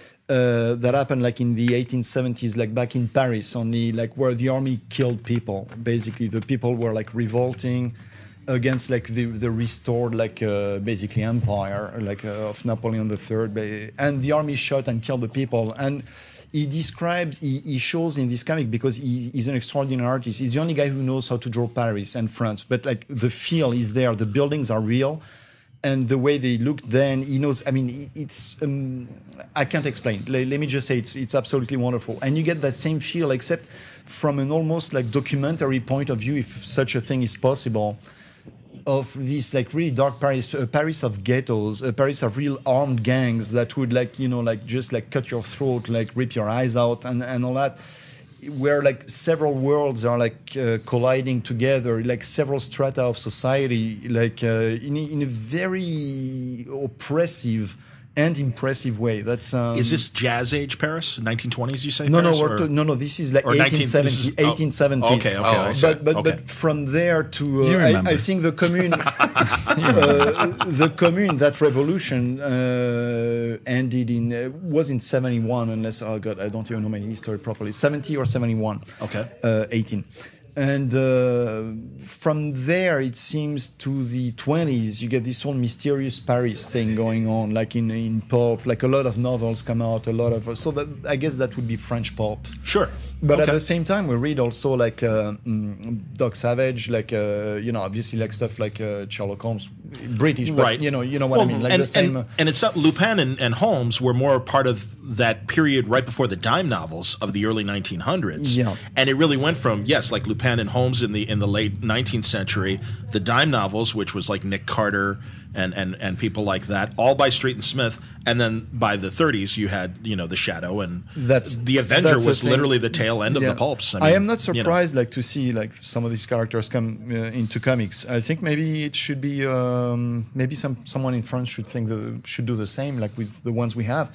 Speaker 4: Uh, that happened like in the eighteen seventies, like back in Paris, only like where the army killed people. Basically, the people were like revolting against like the, the restored like uh, basically empire like uh, of Napoleon the Third, ba- and the army shot and killed the people. And he describes, he, he shows in this comic, because he, he's an extraordinary artist. He's the only guy who knows how to draw Paris and France, but like the feel is there, the buildings are real. And the way they looked then, he knows. I mean, it's um, I can't explain. Let, let me just say, it's it's absolutely wonderful. And you get that same feel, except from an almost like documentary point of view, if such a thing is possible, of this like really dark Paris, a Paris of ghettos, a Paris of real armed gangs that would like you know like just like cut your throat, like rip your eyes out, and and all that. Where like several worlds are like uh, colliding together, like several strata of society, like uh, in, a, in a very oppressive and impressive way. That's um,
Speaker 3: Is this Jazz Age Paris, nineteen twenties? You say?
Speaker 4: no, no,
Speaker 3: Paris,
Speaker 4: we're
Speaker 3: or-
Speaker 4: to, no, no. This is like
Speaker 3: or nineteen
Speaker 4: eighteen seventy,
Speaker 3: this is- oh,
Speaker 4: eighteen seventies.
Speaker 3: okay, okay,
Speaker 1: I see.
Speaker 4: But but
Speaker 3: Okay.
Speaker 4: but from there to uh,
Speaker 2: You
Speaker 4: I,
Speaker 2: remember.
Speaker 4: I think the commune, uh, the commune, that revolution uh, ended in uh, was in seventy-one. Unless oh god, I don't even know my history properly. seventy or seventy-one.
Speaker 3: Okay.
Speaker 4: uh, eighteen. And uh, from there, it seems to the twenties, you get this whole mysterious Paris thing going on, like in in pulp, like a lot of novels come out, a lot of so that I guess that would be French pulp.
Speaker 3: Sure.
Speaker 4: But
Speaker 3: Okay.
Speaker 4: at the same time, we read also like uh, mm, Doc Savage, like uh, you know, obviously like stuff like uh, Sherlock Holmes, British, but
Speaker 3: Right.
Speaker 4: you know, you know what I mean, like
Speaker 3: and,
Speaker 4: the same.
Speaker 3: And, and it's not, Lupin and, and Holmes were more part of that period right before the dime novels of the early nineteen hundreds.
Speaker 4: Yeah.
Speaker 3: And it really went from, yes, like Lupin and Holmes in the in the late nineteenth century, the dime novels, which was like Nick Carter and, and, and people like that, all by Street and Smith. And then by the thirties, you had, you know, The Shadow, and
Speaker 4: That's
Speaker 3: The Avenger
Speaker 4: that's the
Speaker 3: was
Speaker 4: thing.
Speaker 3: literally the tail end of
Speaker 4: Yeah.
Speaker 3: the pulps.
Speaker 4: I,
Speaker 3: mean,
Speaker 4: am not
Speaker 3: you know.
Speaker 4: surprised, like, to see like some of these characters come uh, into comics. I think maybe it should be um, maybe some someone in France should think the should do the same, like with the ones we have,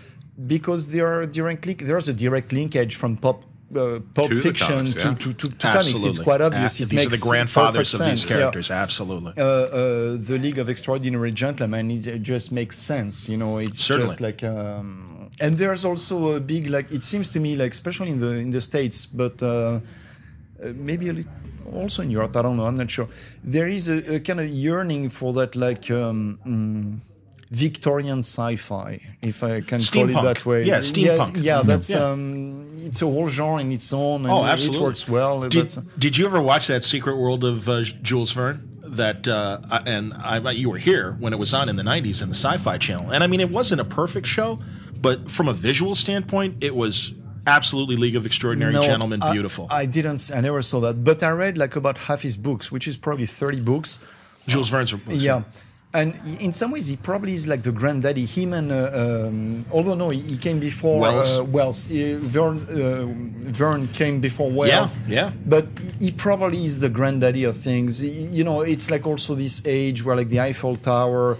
Speaker 4: because there are directly there's a direct linkage from pop. Uh, pulp
Speaker 1: To the
Speaker 4: fiction
Speaker 1: comics, yeah.
Speaker 4: to, to, to, to comics.
Speaker 3: Absolutely.
Speaker 4: It's quite obvious.
Speaker 3: Uh,
Speaker 4: It
Speaker 3: these are
Speaker 4: makes
Speaker 3: the grandfathers
Speaker 4: perfect
Speaker 3: of these
Speaker 4: sense. Yeah.
Speaker 3: characters. Absolutely.
Speaker 4: Uh, uh, the League of Extraordinary Gentlemen, it, it just makes sense. You know, it's
Speaker 3: Certainly.
Speaker 4: just like, um, and there's also a big like. It seems to me like, especially in the in the States, but uh, uh, maybe a little also in Europe. I don't know. I'm not sure. There is a, a kind of yearning for that, like. Um, mm, Victorian sci-fi, if I can call
Speaker 3: Steampunk.
Speaker 4: it that way.
Speaker 3: Yeah, steampunk.
Speaker 4: Yeah, yeah that's
Speaker 3: Yeah.
Speaker 4: um, it's a whole genre in its own, and
Speaker 3: Oh,
Speaker 4: it
Speaker 3: absolutely.
Speaker 4: works well.
Speaker 3: Did,
Speaker 4: That's-
Speaker 3: did you ever watch that Secret World of uh, Jules Verne? That uh, I- and I, you were here when it was on in the nineties in the Sci-Fi Channel, and I mean it wasn't a perfect show, but from a visual standpoint, it was absolutely League of Extraordinary
Speaker 4: No,
Speaker 3: Gentlemen
Speaker 4: I-
Speaker 3: beautiful.
Speaker 4: I, didn't. s- I never saw that, but I read like about half his books, which is probably thirty books.
Speaker 3: Jules Verne's books.
Speaker 4: Yeah. And in some ways, he probably is like the granddaddy. Him and, uh, um, although no, he, he came before
Speaker 3: Wells.
Speaker 4: Uh, Wells. He- Verne, uh, Verne came before Wells.
Speaker 3: yeah.
Speaker 4: But he- he probably is the granddaddy of things. He- you know, it's like also this age where like the Eiffel Tower.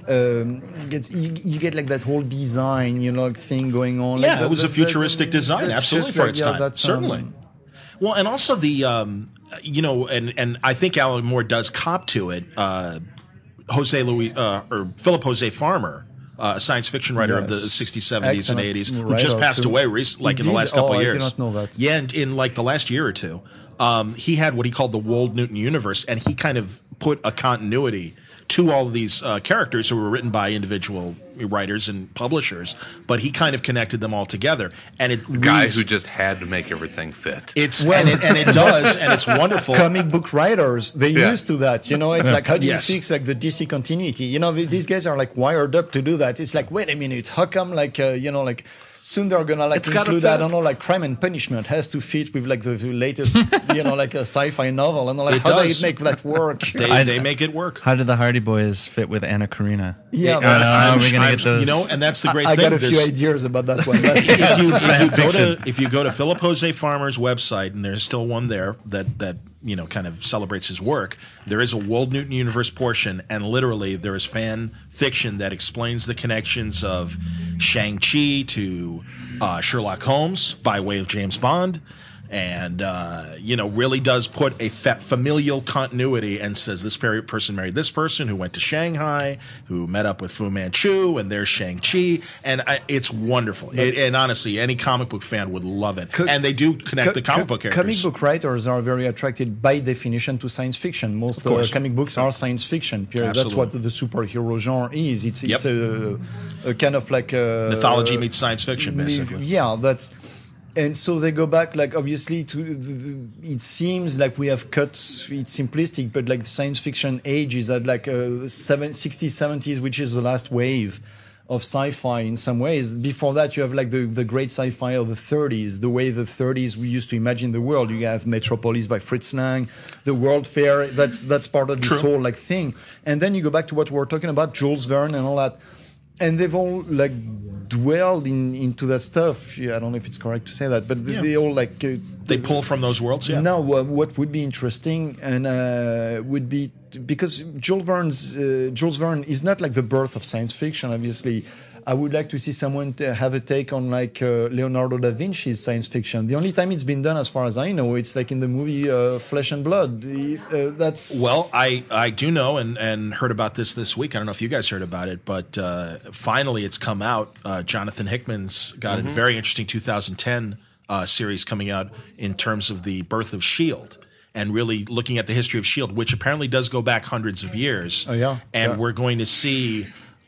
Speaker 4: Um, gets you, you get like that whole design, you know, like thing going on.
Speaker 3: Yeah,
Speaker 4: like that-
Speaker 3: it was a
Speaker 4: that-
Speaker 3: futuristic
Speaker 4: that-
Speaker 3: design,
Speaker 4: that's
Speaker 3: absolutely
Speaker 4: just
Speaker 3: for
Speaker 4: like,
Speaker 3: its
Speaker 4: yeah,
Speaker 3: time.
Speaker 4: that's,
Speaker 3: Certainly.
Speaker 4: um,
Speaker 3: Well, and also the, um, you know, and and I think Alan Moore does cop to it. Uh, Jose Louis uh, or Philip Jose Farmer, uh, a science fiction writer of the
Speaker 4: Yes.
Speaker 3: sixties, seventies, and
Speaker 4: Excellent
Speaker 3: eighties, who
Speaker 4: writer,
Speaker 3: just passed
Speaker 4: too.
Speaker 3: away recently, like
Speaker 4: He
Speaker 3: in the
Speaker 4: did?
Speaker 3: last couple
Speaker 4: Oh,
Speaker 3: of
Speaker 4: I
Speaker 3: years.
Speaker 4: did not know that.
Speaker 3: Yeah, and in like the last year or two, um, he had what he called the Wold Newton universe, and he kind of put a continuity to all of these uh, characters who were written by individual writers and publishers, but he kind of connected them all together, and it
Speaker 1: Guy
Speaker 3: reads,
Speaker 1: who just had to make everything fit.
Speaker 3: it's and it, and it does, and it's wonderful.
Speaker 4: Comic book writers, they
Speaker 1: Yeah.
Speaker 4: used to that. You know, it's like, how do
Speaker 3: Yes.
Speaker 4: you fix like the D C continuity? You know, th- these guys are like wired up to do that. It's like, wait a minute, how come like, uh, you know, like soon they're gonna like
Speaker 1: It's gotta
Speaker 4: include, I
Speaker 1: fit.
Speaker 4: don't know, like Crime and Punishment has to fit with like the, the latest, you know, like a sci-fi novel. And they're like,
Speaker 3: It
Speaker 4: how do
Speaker 3: does.
Speaker 4: you make that work?
Speaker 3: They, they make it work.
Speaker 2: How did the Hardy Boys fit with Anna Karina?
Speaker 4: yeah,
Speaker 3: Uh,
Speaker 4: that's-
Speaker 2: How are we
Speaker 3: I'm-
Speaker 2: gonna
Speaker 3: I'm-
Speaker 2: get those?
Speaker 3: You know, and that's the great
Speaker 4: I
Speaker 3: thing.
Speaker 4: got a few
Speaker 3: There's-
Speaker 4: ideas about that one. That's-
Speaker 3: if you, if you go
Speaker 2: fiction.
Speaker 3: to if you go to Philip Jose Farmer's website, and there's still one there that that you know kind of celebrates his work, there is a Wold Newton universe portion, and literally there is fan fiction that explains the connections of Shang-Chi to uh, Sherlock Holmes by way of James Bond. And uh, you know, really does put a fa- familial continuity, and says this per- person married this person who went to Shanghai, who met up with Fu Manchu, and there's Shang-Chi, and I, it's wonderful. It, and honestly, any comic book fan would love it.
Speaker 4: Co-
Speaker 3: and they do connect
Speaker 4: Co-
Speaker 3: the comic
Speaker 4: co-
Speaker 3: book characters.
Speaker 4: Comic book writers are very attracted by definition to science fiction. Most uh,
Speaker 3: course.
Speaker 4: comic books are science fiction. Period. That's what the superhero genre is. It's it's
Speaker 3: Yep.
Speaker 4: a, a kind of like a
Speaker 3: Mythology meets science fiction, basically.
Speaker 4: Yeah, that's. And so they go back, like obviously, to the, the, it seems like we have cut. It's simplistic, but like the science fiction age is at like uh, seven, sixties, seventies, which is the last wave of sci-fi in some ways. Before that, you have like the, the great sci-fi of the thirties, the way the thirties we used to imagine the world. You have Metropolis by Fritz Lang, the World Fair. That's that's part of this
Speaker 3: True.
Speaker 4: whole like thing. And then you go back to what we're talking about, Jules Verne and all that. And they've all like dwelled in into that stuff. Yeah, I don't know if it's correct to say that, but they,
Speaker 3: Yeah.
Speaker 4: they all like uh,
Speaker 3: They pull from those worlds, yeah.
Speaker 4: now, uh, what would be interesting and uh, would be because Jules Verne's uh, Jules Verne is not like the birth of science fiction. Obviously, I would like to see someone to have a take on like uh, Leonardo da Vinci's science fiction. The only time it's been done, as far as I know, it's like in the movie uh, Flesh and Blood. Uh, that's
Speaker 3: Well, I, I do know and, and heard about this this week. I don't know if you guys heard about it, but uh, finally it's come out. Uh, Jonathan Hickman's got a very interesting two thousand ten uh, series coming out in terms of the birth of S H I E L D and really looking at the history of S H I E L D, which apparently does go back hundreds of years.
Speaker 4: Oh, yeah.
Speaker 3: And
Speaker 4: Yeah.
Speaker 3: we're going to see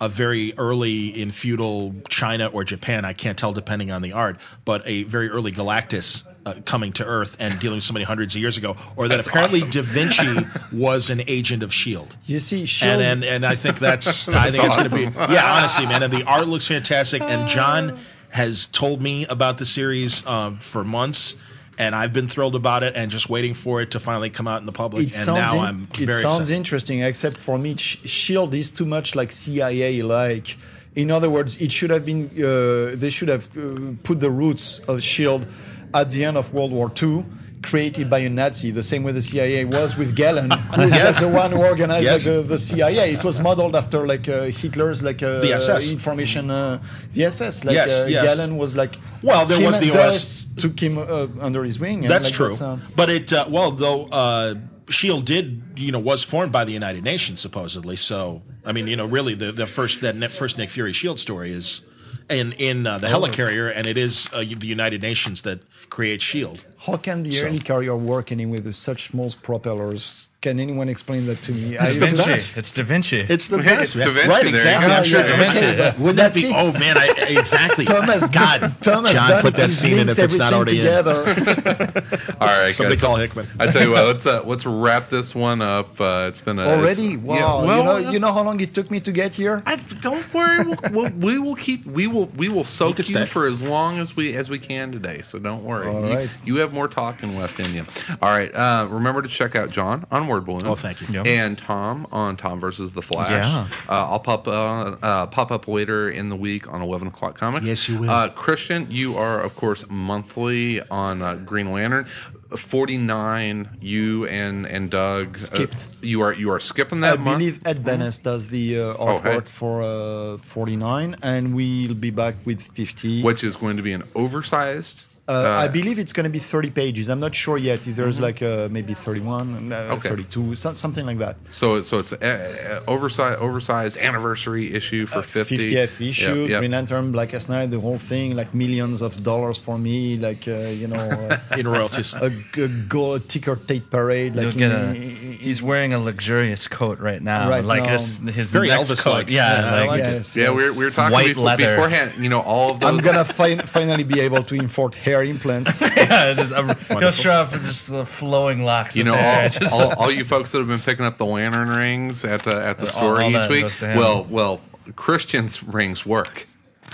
Speaker 3: a very early in feudal China or Japan, I can't tell depending on the art, but a very early Galactus uh, coming to Earth and dealing with somebody hundreds of years ago, or that
Speaker 1: That's
Speaker 3: apparently
Speaker 1: awesome.
Speaker 3: Da Vinci was an agent of S H I E L D.
Speaker 4: You see, Shield.
Speaker 3: And, and and I think that's I think it's going to be yeah honestly man, and the art looks fantastic, and John has told me about the series um, for months, and I've been thrilled about it and just waiting for it to finally come out in the public.
Speaker 4: It
Speaker 3: and
Speaker 4: sounds
Speaker 3: now
Speaker 4: in-
Speaker 3: I'm
Speaker 4: it
Speaker 3: very
Speaker 4: sounds
Speaker 3: excited.
Speaker 4: interesting, except for me, Sh- Shield is too much like C I A. Like, in other words, it should have been. Uh, they should have uh, put the roots of Shield at the end of World War Two. Created by a Nazi, the same way the C I A was with Gehlen, who was
Speaker 3: Yes.
Speaker 4: like the one who organized
Speaker 3: Yes.
Speaker 4: like, the, the C I A. It was modeled after like uh, Hitler's like uh,
Speaker 3: The S S.
Speaker 4: information, uh, the S S. Like
Speaker 3: Yes,
Speaker 4: uh,
Speaker 3: yes.
Speaker 4: Gehlen was like
Speaker 3: Well, there
Speaker 4: him
Speaker 3: was
Speaker 4: and
Speaker 3: the O S.
Speaker 4: Dulles took him uh, under his wing. and,
Speaker 3: That's
Speaker 4: like,
Speaker 3: true,
Speaker 4: uh,
Speaker 3: but it uh, well though uh, S H I E L D did you know was formed by the United Nations supposedly. So I mean you know really the the first that net, first Nick Fury S H I E L D story is in in uh, the helicarrier, and it is uh, the United Nations that creates S H I E L D.
Speaker 4: How can the
Speaker 3: So-
Speaker 4: early carrier work anyway with such small propellers? Can anyone explain that to me?
Speaker 2: It's
Speaker 4: I-
Speaker 2: Da
Speaker 3: the
Speaker 2: Vinci.
Speaker 3: best.
Speaker 2: It's Da Vinci.
Speaker 3: It's the
Speaker 1: It's
Speaker 3: best,
Speaker 1: Da
Speaker 3: man.
Speaker 1: Vinci,
Speaker 3: right?
Speaker 1: there you
Speaker 3: Exactly.
Speaker 1: go.
Speaker 3: I'm sure
Speaker 2: Yeah,
Speaker 3: Da
Speaker 2: Da
Speaker 3: Vinci.
Speaker 2: Vinci, yeah.
Speaker 3: Wouldn't that
Speaker 4: That's
Speaker 3: be?
Speaker 4: it.
Speaker 3: Oh man, I, exactly.
Speaker 4: Thomas,
Speaker 3: God,
Speaker 4: Thomas
Speaker 3: John,
Speaker 4: done
Speaker 3: put that
Speaker 4: it.
Speaker 3: scene in
Speaker 4: He's
Speaker 3: if it's not
Speaker 4: linked
Speaker 3: already in.
Speaker 4: everything
Speaker 1: All right,
Speaker 3: Somebody
Speaker 1: guys.
Speaker 3: call Hickman.
Speaker 1: I tell you what, let's uh, let's wrap this one up. Uh, it's been a,
Speaker 4: Already?
Speaker 1: it's-
Speaker 4: Wow.
Speaker 1: yeah, well,
Speaker 4: you know, you know how long it took me to get here?
Speaker 1: I, don't worry. We'll, we'll, we will keep. We will. We will soak
Speaker 3: can
Speaker 1: you,
Speaker 3: stay.
Speaker 1: for as long as we as we can today. So don't worry.
Speaker 4: All
Speaker 1: you,
Speaker 4: right.
Speaker 1: you have more talking left in you. All right. Uh, remember to check out John on Word Balloon.
Speaker 3: Oh, thank you.
Speaker 2: Yep.
Speaker 1: And Tom on Tom versus the Flash.
Speaker 2: Yeah.
Speaker 1: Uh, I'll pop uh, uh, pop up later in the week on eleven o'clock comics.
Speaker 3: Yes, you will.
Speaker 1: Uh, Christian, you are of course monthly on uh, Green Lantern. forty-nine, you and and Doug uh,
Speaker 4: Skipped.
Speaker 1: you are you are skipping
Speaker 4: I
Speaker 1: that month.
Speaker 4: believe Ed Benes does the uh,
Speaker 1: Oh, hey.
Speaker 4: artwork for uh, forty-nine, and we'll be back with fifty.
Speaker 1: Which is going to be an oversized.
Speaker 4: Uh, I believe it's going to be thirty pages. I'm not sure yet if there's like uh, maybe thirty-one, uh,
Speaker 1: Okay.
Speaker 4: thirty-two, so, something like that.
Speaker 1: So so it's a, a oversized oversized anniversary issue for fifty.
Speaker 4: fiftieth issue,
Speaker 1: Yep, yep.
Speaker 4: Green Lantern, Blackest Night, the whole thing, like millions of dollars for me, like uh, you know, uh,
Speaker 3: In royalties.
Speaker 4: a, g- gold ticker tape parade.
Speaker 2: You'll
Speaker 4: Like
Speaker 2: get
Speaker 4: in-
Speaker 2: a,
Speaker 4: in-
Speaker 2: he's wearing a luxurious coat right now.
Speaker 4: Right
Speaker 2: like
Speaker 4: now.
Speaker 2: this, his
Speaker 3: Very
Speaker 2: next
Speaker 3: Elvis-like.
Speaker 2: coat. Yeah,
Speaker 3: Yeah, I
Speaker 2: like,
Speaker 3: like
Speaker 2: it's-
Speaker 4: yes,
Speaker 1: Yeah,
Speaker 4: yes.
Speaker 1: we were, we were talking
Speaker 2: White
Speaker 1: before,
Speaker 2: leather.
Speaker 1: beforehand. You know, all of those.
Speaker 4: I'm gonna fin- finally be able to import hair implants.
Speaker 2: yeah, just, uh, he'll show up with just the flowing locks.
Speaker 1: You
Speaker 2: of
Speaker 1: know,
Speaker 2: hair.
Speaker 1: all,
Speaker 2: Just-
Speaker 1: all, all you folks that have been picking up the lantern rings at uh, at the
Speaker 2: All-
Speaker 1: store
Speaker 2: all
Speaker 1: each
Speaker 2: that
Speaker 1: week.
Speaker 2: goes to him.
Speaker 1: Well, well, Christian's rings work.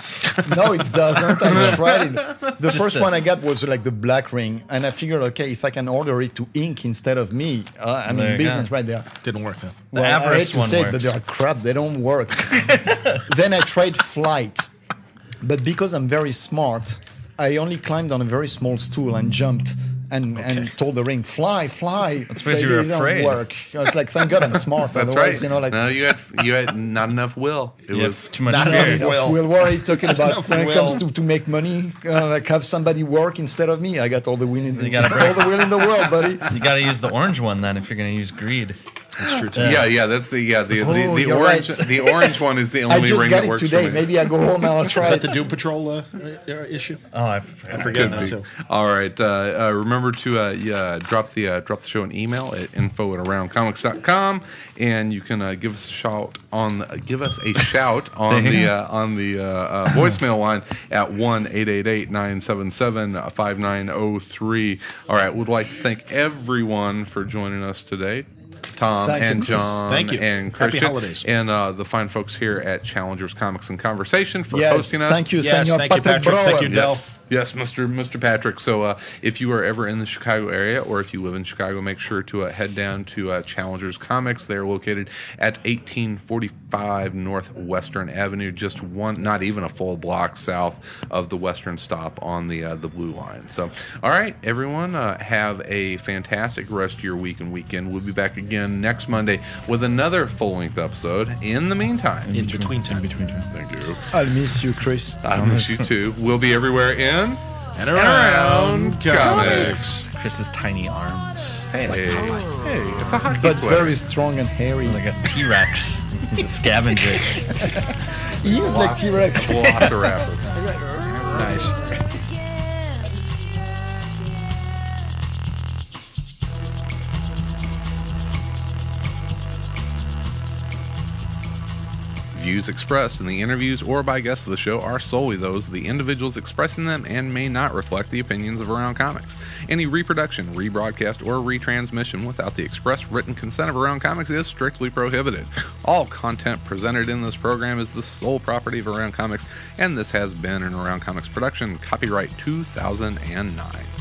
Speaker 4: No, it doesn't. I tried it. The
Speaker 2: Just
Speaker 4: first
Speaker 2: the-
Speaker 4: one I got was like the black ring, and I figured, okay, if I can order it to ink instead of me, uh, I'm
Speaker 2: There
Speaker 4: in
Speaker 2: you
Speaker 4: business
Speaker 2: go.
Speaker 4: right there.
Speaker 3: Didn't work. Huh?
Speaker 2: The
Speaker 4: Well, I hate
Speaker 2: avarice
Speaker 4: to
Speaker 2: one
Speaker 4: say it, but
Speaker 2: works.
Speaker 4: they are crap. They don't work. Then I tried flight, but because I'm very smart, I only climbed on a very small stool and jumped. And, and told the ring, fly, fly.
Speaker 2: That's because
Speaker 4: They-
Speaker 2: you were
Speaker 4: they don't
Speaker 2: afraid.
Speaker 4: Work. I was like, thank God I'm smart.
Speaker 1: That's
Speaker 4: Otherwise,
Speaker 1: right.
Speaker 4: You know, like
Speaker 1: no, you had you had not enough will. It
Speaker 2: You have
Speaker 1: was
Speaker 2: too much
Speaker 3: Not
Speaker 2: fear.
Speaker 3: enough will.
Speaker 4: Will. What are you talking about when it
Speaker 3: will.
Speaker 4: comes to, to make money? Uh, like have somebody work instead of me. I got all the will in the,
Speaker 2: You gotta
Speaker 4: all
Speaker 2: break-
Speaker 4: the will in the world, buddy.
Speaker 2: You got to use the orange one then if you're going to use greed.
Speaker 3: It's true too.
Speaker 1: yeah, yeah. That's the yeah the
Speaker 4: Oh,
Speaker 1: the, the
Speaker 4: you're
Speaker 1: orange
Speaker 4: right.
Speaker 1: the orange one is the
Speaker 4: I
Speaker 1: only
Speaker 4: just
Speaker 1: ring
Speaker 4: got
Speaker 1: that
Speaker 4: it
Speaker 1: works
Speaker 4: today.
Speaker 1: for me.
Speaker 4: Maybe I go home and I'll try
Speaker 3: Is that
Speaker 4: it.
Speaker 3: the Doom Patrol uh, uh, issue?
Speaker 2: Oh, I, I
Speaker 3: I
Speaker 2: forget.
Speaker 3: forget now
Speaker 1: Could be.
Speaker 3: too.
Speaker 1: All right. Uh, uh, remember to uh, yeah, drop the uh, drop the show an email at info at around comics dot com, and you can uh, give us a shout on uh, give us a shout on
Speaker 2: There you
Speaker 1: the
Speaker 2: go.
Speaker 1: uh, on the uh, uh, voicemail line at one eight eight eight nine seven seven five nine zero three. All right. Would like to thank everyone for joining us today. Tom
Speaker 4: Thank you,
Speaker 1: and
Speaker 4: Chris.
Speaker 1: John
Speaker 3: Thank you.
Speaker 1: and
Speaker 3: Happy
Speaker 1: Christian
Speaker 3: holidays.
Speaker 1: and uh, the fine folks here at Challengers Comics and Conversation for
Speaker 4: Yes,
Speaker 1: hosting us.
Speaker 4: thank you,
Speaker 3: Yes,
Speaker 4: Senor
Speaker 3: thank you,
Speaker 4: Patrick
Speaker 3: Patrick. Thank
Speaker 4: Brower.
Speaker 3: you, Del.
Speaker 1: Yes, yes, Mister Mister Patrick. So, uh, if you are ever in the Chicago area, or if you live in Chicago, make sure to uh, head down to uh, Challengers Comics. They are located at eighteen forty-five North Western Avenue, just one, not even a full block south of the Western stop on the uh, the Blue Line. So, all right, everyone, uh, have a fantastic rest of your week and weekend. We'll be back again next Monday with another full length episode. In the meantime,
Speaker 3: In between time.
Speaker 1: thank you.
Speaker 4: I'll miss you, Chris.
Speaker 1: I miss you too. We'll be everywhere in
Speaker 3: And
Speaker 1: and
Speaker 3: around,
Speaker 1: around comics.
Speaker 2: Chris's tiny arms.
Speaker 1: Hey, hey, it's a hockey
Speaker 4: But
Speaker 1: sweater.
Speaker 4: very strong and hairy.
Speaker 2: Like a T-Rex. He's a scavenger.
Speaker 4: He is like T-Rex.
Speaker 1: We'll have to wrap it.
Speaker 3: Nice.
Speaker 1: views expressed in the interviews or by guests of the show are solely those of the individuals expressing them and may not reflect the opinions of Around Comics. Any reproduction, rebroadcast, or retransmission without the express written consent of Around Comics is strictly prohibited. All content presented in this program is the sole property of Around Comics, and this has been an Around Comics production, copyright two thousand nine.